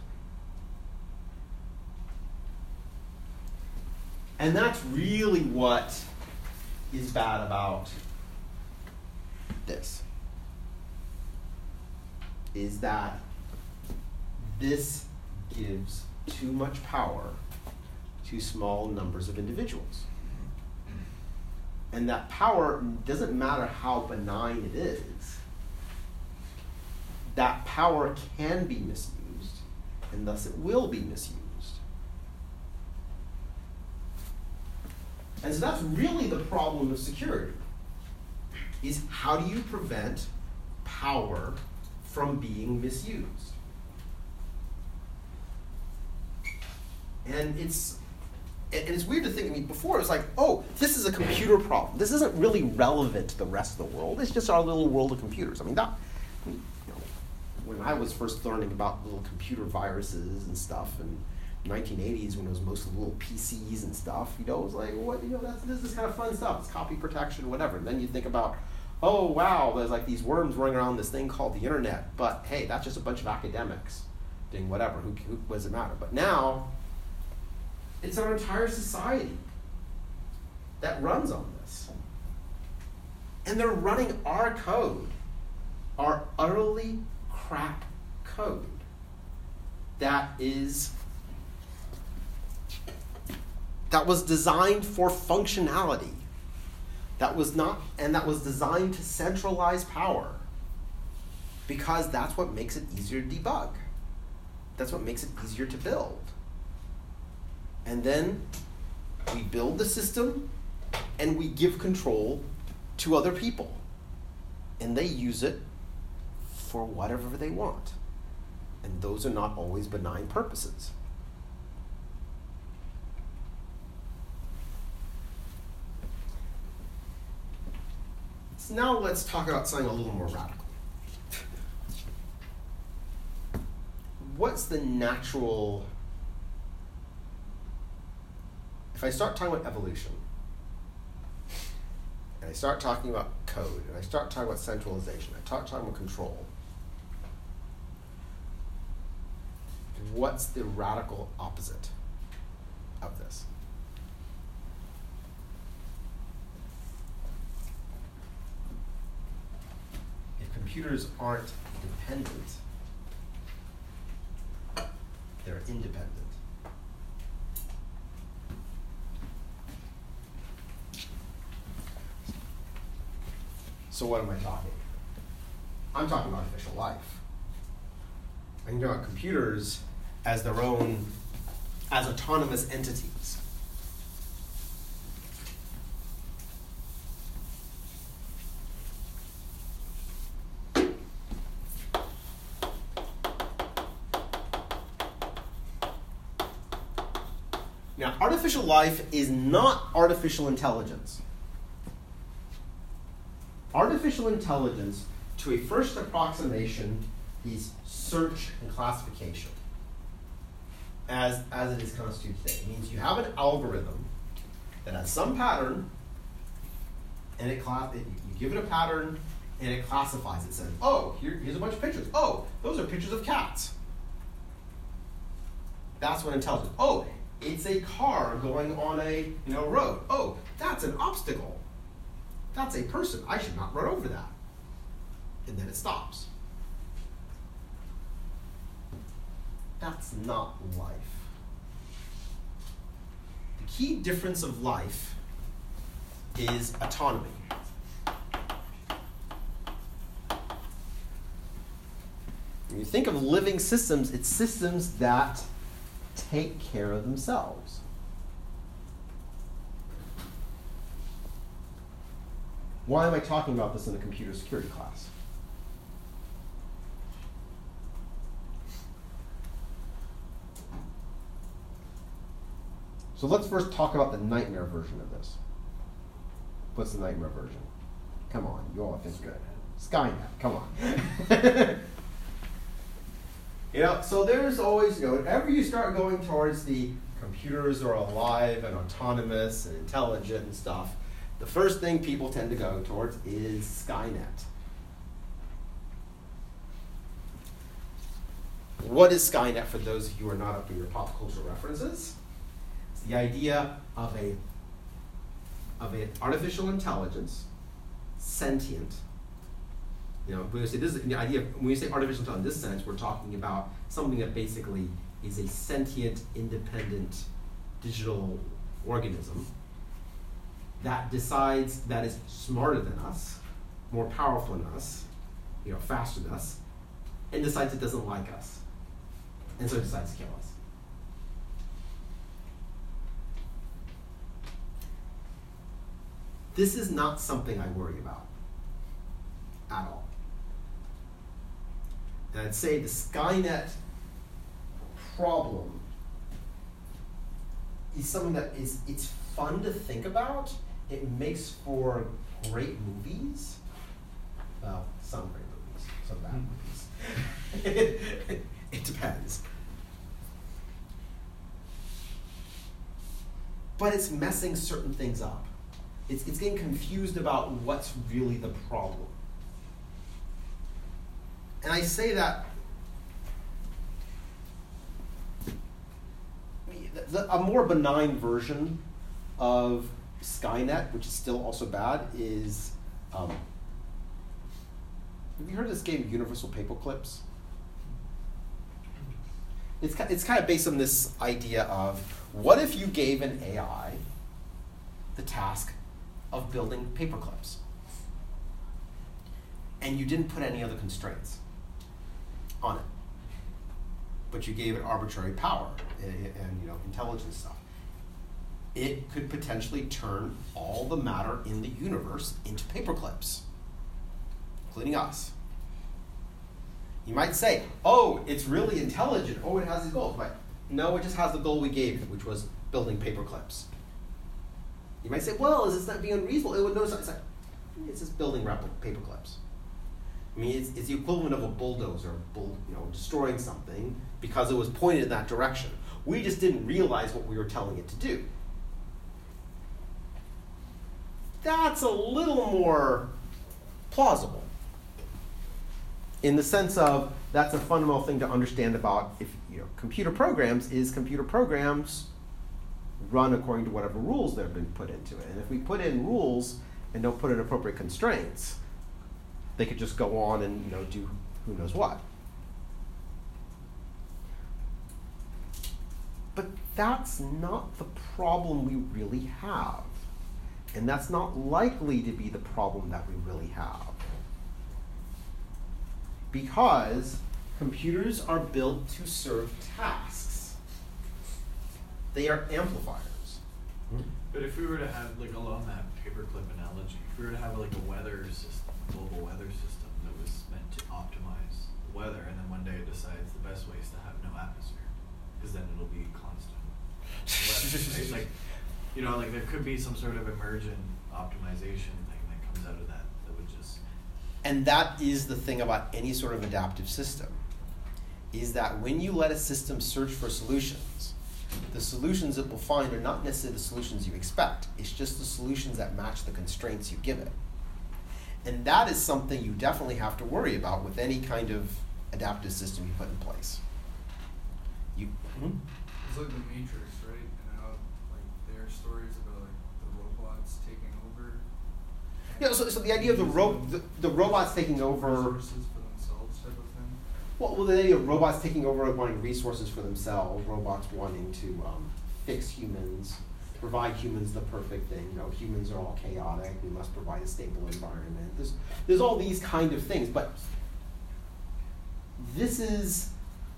[SPEAKER 1] And that's really what is bad about this, is that this gives too much power to small numbers of individuals. And that power doesn't matter how benign it is. That power can be misused, and thus it will be misused. And so that's really the problem of security, is how do you prevent power from being misused? And it's and it's weird to think, I mean, before it was like, oh, this is a computer problem. This isn't really relevant to the rest of the world. It's just our little world of computers. I mean, that, you know, when I was first learning about little computer viruses and stuff in the nineteen eighties, when it was mostly little P Cs and stuff, you know, it was like, what, you know, that's, this is kind of fun stuff. It's copy protection, whatever. And then you think about, oh, wow, there's like these worms running around this thing called the internet. But hey, that's just a bunch of academics doing whatever. Who, who what does it matter? But now, it's our entire society that runs on this. And they're running our code, our utterly crap code that is, that was designed for functionality, that was not, and that was designed to centralize power, because that's what makes it easier to debug. That's what makes it easier to build. And then we build the system and we give control to other people. And they use it for whatever they want. And those are not always benign purposes. So now let's talk about something a little more radical. What's the natural... If I start talking about evolution, and I start talking about code, and I start talking about centralization, I start talking about control, what's the radical opposite of this? If computers aren't dependent. They're independent. So what am I talking? I'm talking about artificial life. I'm talking about computers as their own, as autonomous entities. Now, artificial life is not artificial intelligence. Artificial intelligence, to a first approximation, is search and classification, as, as it is constituted today. It means you have an algorithm that has some pattern, and it class, it, you give it a pattern, and it classifies it. It says, oh, here, here's a bunch of pictures. Oh, those are pictures of cats. That's what intelligence. Oh, it's a car going on a you know road. Oh, that's an obstacle. That's a person. I should not run over that. And then it stops. That's not life. The key difference of life is autonomy. When you think of living systems, it's systems that take care of themselves. Why am I talking about this in a computer security class? So let's first talk about the nightmare version of this. What's the nightmare version? Come on, you all think good. Skynet, come on. You know, so there's always, you know, whenever you start going towards the computers are alive and autonomous and intelligent and stuff, the first thing people tend to go towards is Skynet. What is Skynet for those of you who are not up in your pop culture references? It's the idea of a of an artificial intelligence, sentient. You know, when we say this is the idea of, when we say artificial intelligence in this sense, we're talking about something that basically is a sentient, independent, digital organism that decides that is smarter than us, more powerful than us, you know, faster than us, and decides it doesn't like us, and so it decides to kill us. This is not something I worry about at all. And I'd say the Skynet problem is something that is it's fun to think about. It makes for great movies. Well, some great movies, some bad movies. it, it depends. But it's messing certain things up. It's, it's getting confused about what's really the problem. And I say that the, the, a more benign version of Skynet, which is still also bad, is um, have you heard of this game Universal Paperclips? It's it's kind of based on this idea of what if you gave an A I the task of building paperclips and you didn't put any other constraints on it, but you gave it arbitrary power and, and you know intelligence stuff. It could potentially turn all the matter in the universe into paperclips, including us. You might say, oh, it's really intelligent. Oh, it has these goals. But no, it just has the goal we gave it, which was building paperclips. You might say, well, is this not being unreasonable? It would notice it's like, it's just building paperclips. I mean, it's, it's the equivalent of a bulldozer, bull, you know, destroying something because it was pointed in that direction. We just didn't realize what we were telling it to do. That's a little more plausible in the sense of that's a fundamental thing to understand about if you know computer programs is computer programs run according to whatever rules that have been put into it. And if we put in rules and don't put in appropriate constraints, they could just go on and, you know, do who knows what. But that's not the problem we really have. And that's not likely to be the problem that we really have. Because computers are built to serve tasks. They are amplifiers.
[SPEAKER 2] But if we were to have, like, along that paperclip analogy, if we were to have like a weather system, global weather system that was meant to optimize the weather, and then one day it decides the best way is to have no atmosphere, because then it'll be constant weather, right? Like, you know, like there could be some sort of emergent optimization thing that comes out of that that would just.
[SPEAKER 1] And that is the thing about any sort of adaptive system, is that when you let a system search for solutions, the solutions it will find are not necessarily the solutions you expect. It's just the solutions that match the constraints you give it. And that is something you definitely have to worry about with any kind of adaptive system you put in place. You, hmm?
[SPEAKER 5] It's like the Matrix, right? And how like there are stories about like the robots taking over.
[SPEAKER 1] Yeah, so, so the idea of the, ro- the, the robots taking over.
[SPEAKER 5] Resources for themselves type of thing.
[SPEAKER 1] Well, well, the idea of robots taking over, wanting resources for themselves, robots wanting to um, fix humans, provide humans the perfect thing. You know, humans are all chaotic. We must provide a stable environment. There's, there's all these kind of things, but this is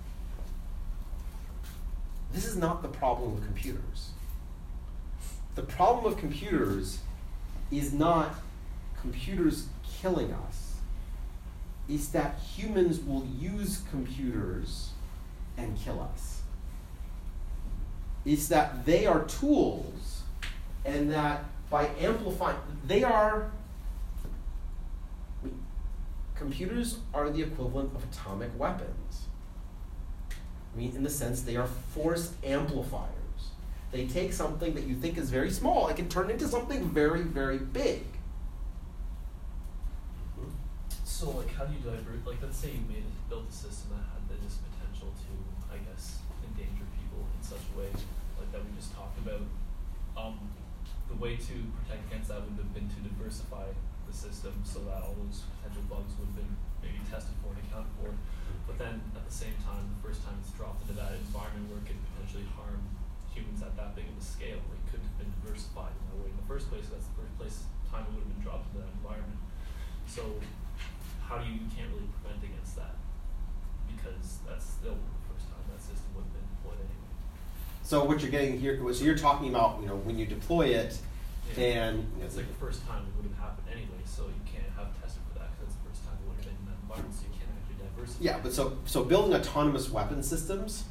[SPEAKER 1] this is not the problem with computers. The problem of computers is not computers killing us. It's that humans will use computers and kill us. It's that they are tools, and that by amplifying, they are, I mean, computers are the equivalent of atomic weapons. I mean, in the sense they are force amplifiers. They take something that you think is very small and can turn into something very, very big.
[SPEAKER 4] So, like, how do you divert? Like, let's say you made built a system that had this potential to, I guess, endanger people in such a way, like that we just talked about. Um, the way to protect against that would have been to diversify the system so that all those potential bugs would have been maybe tested for and accounted for. But then, at the same time, the first time it's dropped into that environment where it could potentially harm humans at that big of a scale, it could have been diversified in that way in the first place. That's the first place time it would have been dropped into that environment. So, how do you, you can't really prevent against that, because that's still the first time that system would have been deployed anyway.
[SPEAKER 1] So what you're getting here, so you're talking about, you know, when you deploy it,
[SPEAKER 4] Yeah.
[SPEAKER 1] and you know,
[SPEAKER 4] It's like the first time it would have happened anyway, so you can't have tested for that because that's the first time it would have been in that environment, so you can't actually diversify.
[SPEAKER 1] yeah, but so so building autonomous weapon systems,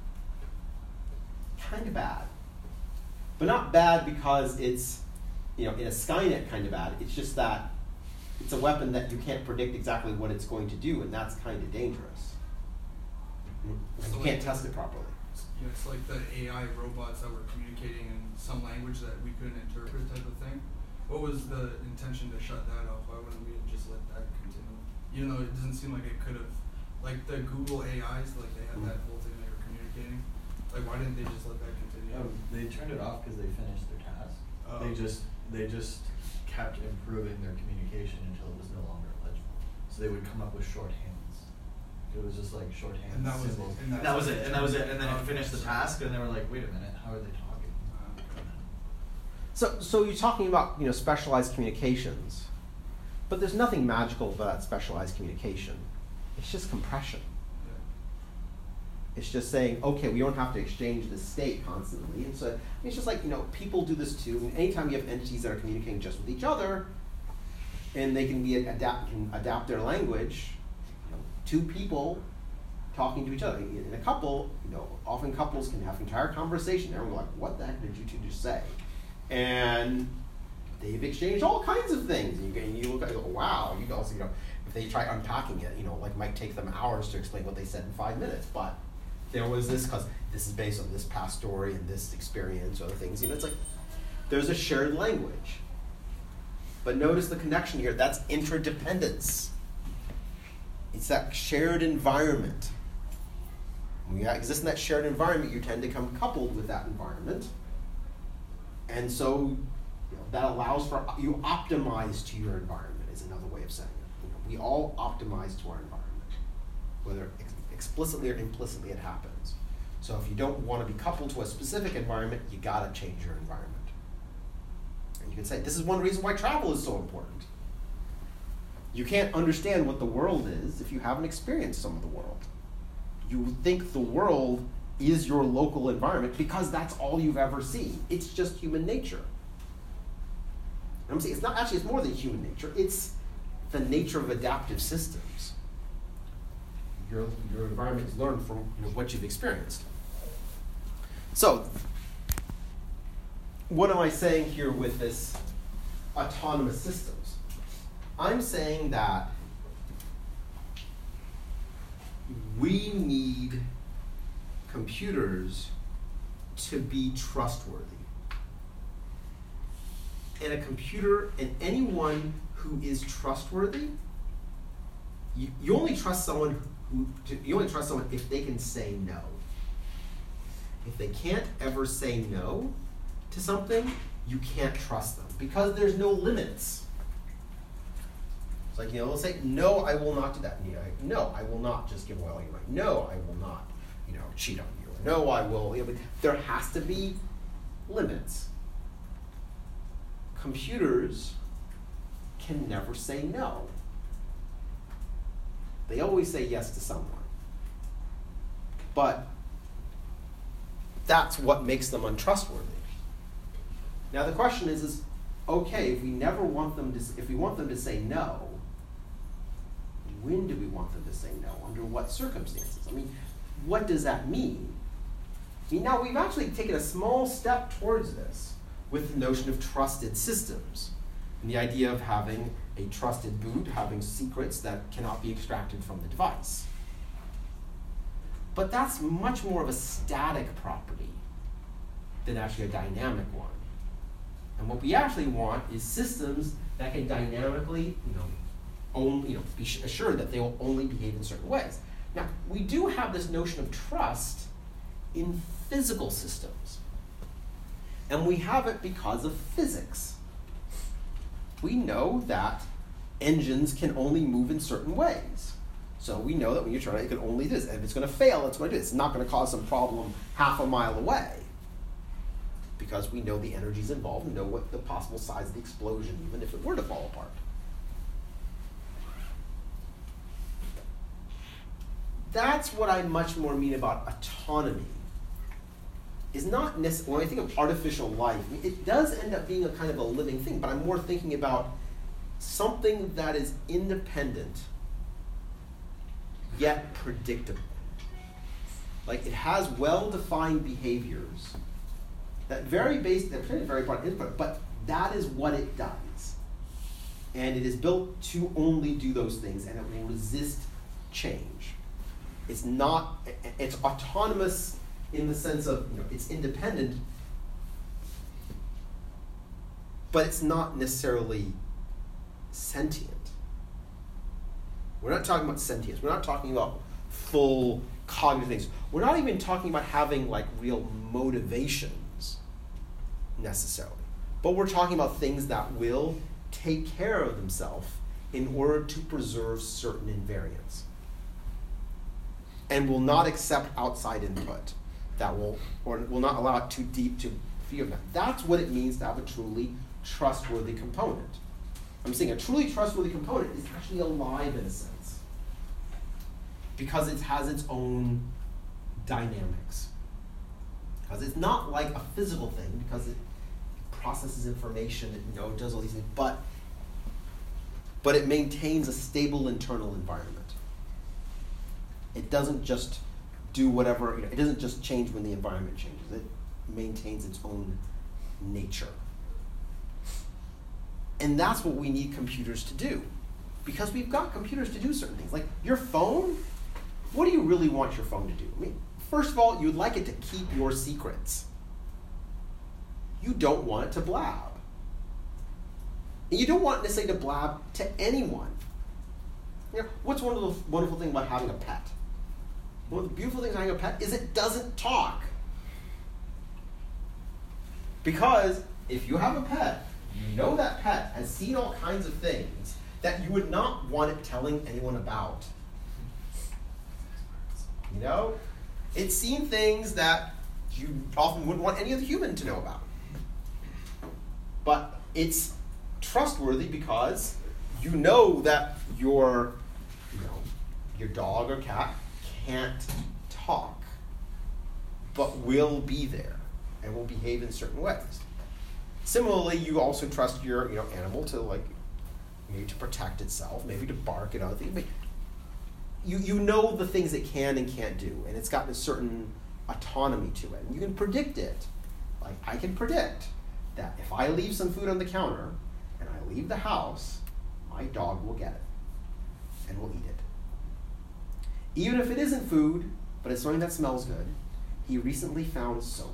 [SPEAKER 1] kind of bad, but not bad because it's, you know, in a Skynet kind of bad. It's just that it's a weapon that you can't predict exactly what it's going to do, and that's kind of dangerous. And you can't test it properly.
[SPEAKER 5] You know, it's like the A I robots that were communicating in some language that we couldn't interpret type of thing. What was the intention to shut that off? Why wouldn't we have just let that continue? Even though it doesn't seem like it could have, like the Google A Is, like they had that whole thing they were communicating. Like why didn't they just let that continue?
[SPEAKER 2] Oh, they turned it off because they finished their task.
[SPEAKER 5] Oh.
[SPEAKER 2] They just they just kept improving their communication until it was no longer legible. So they would come up with shorthands. It was just like shorthand
[SPEAKER 5] And that was it,
[SPEAKER 2] symbols.
[SPEAKER 5] and that's
[SPEAKER 2] that was
[SPEAKER 5] it.
[SPEAKER 2] it. And that was it. And then
[SPEAKER 5] Oh,
[SPEAKER 2] it finished the
[SPEAKER 5] okay.
[SPEAKER 2] task, and they were like, "Wait a minute, how are they talking?"
[SPEAKER 5] Uh,
[SPEAKER 1] So, so you're talking about, you know, specialized communications, but there's nothing magical about that specialized communication. It's just compression.
[SPEAKER 5] yeah.
[SPEAKER 1] It's just saying, okay, we don't have to exchange this state constantly. And so I mean, it's just like, you know, people do this too. And anytime you have entities that are communicating just with each other, and they can be adapt can adapt their language, you know, two people talking to each other. In a couple, you know, often couples can have an entire conversation. Everyone's like, what the heck did you two just say? And they've exchanged all kinds of things. And you, and you look at it and go, wow, you also, you know, if they try unpacking it, you know, like might take them hours to explain what they said in five minutes. But there was this, because this is based on this past story and this experience or other things. You know, it's like there's a shared language. But notice the connection here. That's interdependence. It's that shared environment. When you exist in that shared environment, you tend to become coupled with that environment. And so you know, that allows for, you optimize to your environment is another way of saying it. You know, We all optimize to our environment, whether ex- explicitly or implicitly it happens. So if you don't want to be coupled to a specific environment, you gotta change your environment. And you can say, this is one reason why travel is so important. You can't understand what the world is if you haven't experienced some of the world. You think the world is your local environment because that's all you've ever seen. It's just human nature. And I'm saying it's not actually, it's more than human nature. It's the nature of adaptive systems. Your, your environment is learned from, you know, what you've experienced. So, what am I saying here with this autonomous systems? I'm saying that we need computers to be trustworthy. And a computer, and anyone who is trustworthy, you, you only trust someone who, you only trust someone if they can say no. If they can't ever say no to something, you can't trust them because there's no limits. It's like, you know, they'll say, no, I will not do that. And you're like, no, I will not just give away all your money. No, I will not, you know, cheat on you. Or no, I will. You know, but there has to be limits. Computers can never say no. They always say yes to someone. But that's what makes them untrustworthy. Now the question is, is okay, if we never want them to, if we want them to say no, when do we want them to say no? Under what circumstances? I mean, what does that mean? I mean, now we've actually taken a small step towards this with the notion of trusted systems, and the idea of having a trusted boot, having secrets that cannot be extracted from the device. But that's much more of a static property than actually a dynamic one. And what we actually want is systems that can dynamically, you know, only, you know, be assured that they will only behave in certain ways. Now, we do have this notion of trust in physical systems. And we have it because of physics. We know that engines can only move in certain ways. So we know that when you're trying to, it can only do this. And if it's going to fail, it's going to do this. It's not going to cause some problem half a mile away. Because we know the energies involved and know what the possible size of the explosion, even if it were to fall apart. That's what I much more mean about autonomy. Is not necessarily, when I think of artificial life, it does end up being a kind of a living thing, but I'm more thinking about something that is independent, yet predictable. Like it has well-defined behaviors that vary based, that vary upon input, but that is what it does. And it is built to only do those things, and it will resist change. It's not, it's autonomous in the sense of, you know, it's independent, but it's not necessarily sentient. We're not talking about sentience. We're not talking about full cognitive things. We're not even talking about having like real motivations necessarily. But we're talking about things that will take care of themselves in order to preserve certain invariants. And will not accept outside input that will, or will not allow it too deep to feel that. That's what it means to have a truly trustworthy component. I'm saying a truly trustworthy component is actually alive in a sense, because it has its own dynamics. Because it's not like a physical thing, because it processes information, it, you know, does all these things, but, but it maintains a stable internal environment. It doesn't just do whatever, you know, it doesn't just change when the environment changes. It maintains its own nature. And that's what we need computers to do. Because we've got computers to do certain things. Like your phone, what do you really want your phone to do? I mean, first of all, you'd like it to keep your secrets. You don't want it to blab. And you don't want it necessarily to blab to anyone. You know, what's one of the wonderful things about having a pet? One of the beautiful things about having a pet is it doesn't talk. Because if you have a pet, you know that pet has seen all kinds of things that you would not want it telling anyone about. You know? It's seen things that you often wouldn't want any other human to know about. But it's trustworthy because you know that your, you know, your dog or cat can't talk, but will be there and will behave in certain ways. Similarly, you also trust your, you know, animal to, like, maybe to protect itself, maybe to bark at other things. But you you know the things it can and can't do, and it's got a certain autonomy to it. And you can predict it. Like, I can predict that if I leave some food on the counter and I leave the house, my dog will get it and will eat it. Even if it isn't food, but it's something that smells good, he recently found soap.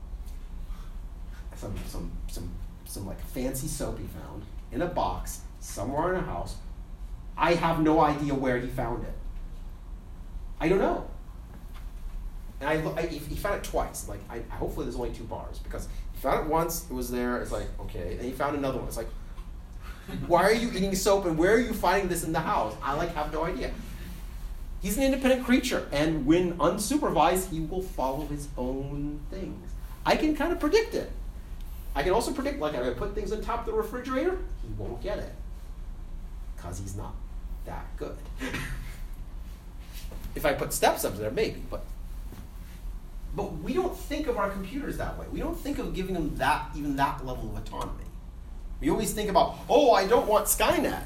[SPEAKER 1] Some some some some like fancy soap he found in a box somewhere in a house. I have no idea where he found it. I don't know. And I, I he found it twice. Like, I hopefully there's only two bars, because he found it once, it was there. It's like, okay, and he found another one. It's like, why are you eating soap and where are you finding this in the house? I like have no idea. He's an independent creature, and when unsupervised, he will follow his own things. I can kind of predict it. I can also predict, like, if I put things on top of the refrigerator, he won't get it, because he's not that good. If I put steps up there, maybe, but but we don't think of our computers that way. We don't think of giving them that, even that level of autonomy. We always think about, oh, I don't want Skynet.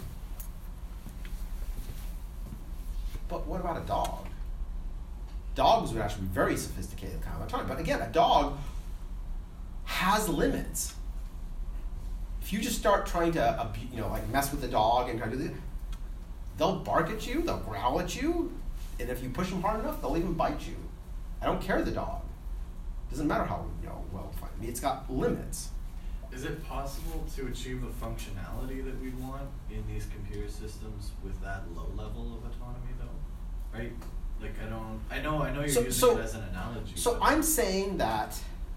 [SPEAKER 1] But what about a dog? Dogs would actually be very sophisticated kind of autonomy. But again, a dog has limits. If you just start trying to, you know, like mess with the dog and try to do this, they'll bark at you, they'll growl at you, and if you push them hard enough, they'll even bite you. I don't care the dog. Doesn't matter how, you know, well defined. I mean, it's got limits.
[SPEAKER 2] Is it possible to achieve the functionality that we want in these computer systems with that low level of autonomy, though? Right? Like, I don't. I know. I know you're
[SPEAKER 1] So-
[SPEAKER 2] using
[SPEAKER 1] so-
[SPEAKER 2] it as an analogy.
[SPEAKER 1] So
[SPEAKER 2] but
[SPEAKER 1] I'm saying that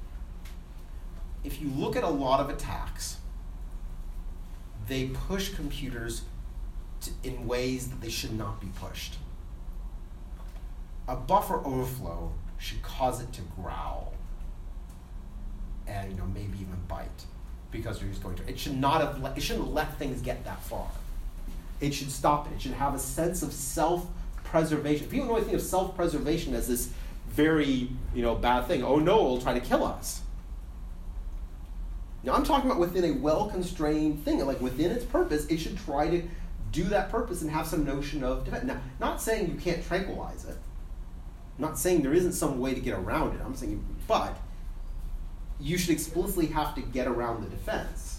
[SPEAKER 1] if you look at a lot of attacks, they push computers to, in ways that they should not be pushed. A buffer overflow should cause it to growl and, you know, maybe even bite, because you're just going to. It should not have. Let, it shouldn't let things get that far. It should stop it. It should have a sense of self-preservation. People normally think of self-preservation as this very, you know, bad thing. Oh no, it'll try to kill us. Now I'm talking about within a well-constrained thing, like within its purpose, it should try to do that purpose and have some notion of defense. Now, not saying you can't tranquilize it. I'm not saying there isn't some way to get around it. I'm saying, but you should explicitly have to get around the defense.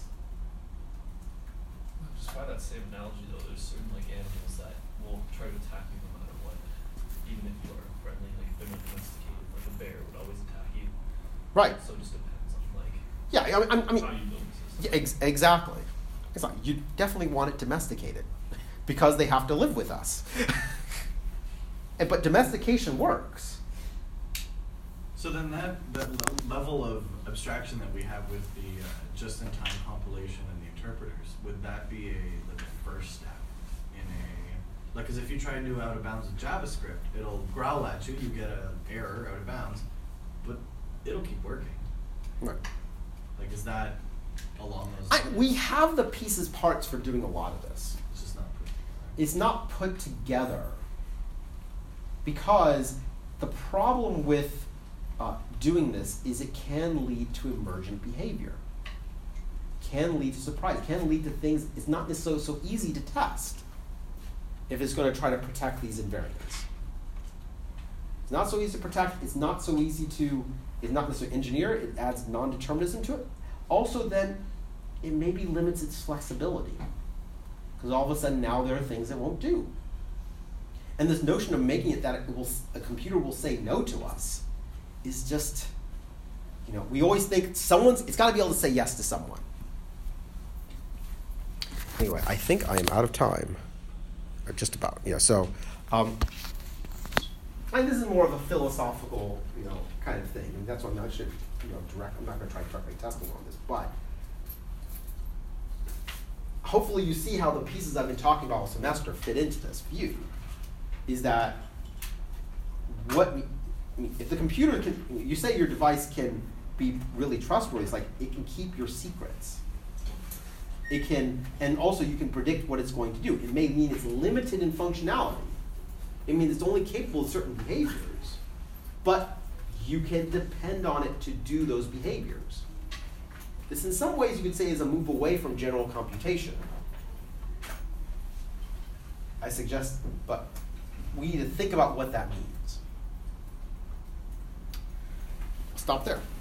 [SPEAKER 4] Just by that same analogy, though, there's certain like animals that will try to attack you no matter what, even if you are friendly. Like, if they're not domesticated, like a bear would always attack you.
[SPEAKER 1] Right.
[SPEAKER 4] So it just depends on like
[SPEAKER 1] Yeah, I mean, I mean
[SPEAKER 4] how you build the system.
[SPEAKER 1] yeah, ex- exactly. It's like, you definitely want it domesticated because they have to live with us. and, but domestication works.
[SPEAKER 2] So then that, that lo- level of abstraction that we have with the uh, just-in-time compilation and the interpreters, would that be a, like a first step in a, like, because if you try to do out of bounds with JavaScript, it'll growl at you, you get an error out of bounds, but it'll keep working.
[SPEAKER 1] Right.
[SPEAKER 2] Like, is that along those
[SPEAKER 1] I,
[SPEAKER 2] lines?
[SPEAKER 1] we have the pieces, parts for doing a lot of this.
[SPEAKER 2] It's just not put together.
[SPEAKER 1] It's not put together because the problem with uh, doing this is it can lead to emergent behavior, can lead to surprise, can lead to things. It's not necessarily so easy to test if it's going to try to protect these invariants. It's not so easy to protect. It's not so easy to. It's not necessarily engineer. It adds non-determinism to it. Also, then it maybe limits its flexibility, because all of a sudden now there are things it won't do. And this notion of making it that it will, a computer will say no to us is just, you know, we always think someone's, it's got to be able to say yes to someone. Anyway, I think I am out of time. Or just about, yeah, so, um, and this is more of a philosophical, you know, kind of thing. And that's why I'm not sure, you know, direct, I'm not going to try directly testing on this, but hopefully you see how the pieces I've been talking about all semester fit into this view, is that what, I mean, if the computer can, you say your device can be really trustworthy, it's like it can keep your secrets. It can, and also you can predict what it's going to do. It may mean it's limited in functionality. It means it's only capable of certain behaviors, but you can depend on it to do those behaviors. This in some ways you could say is a move away from general computation. I suggest, but we need to think about what that means. I'll stop there.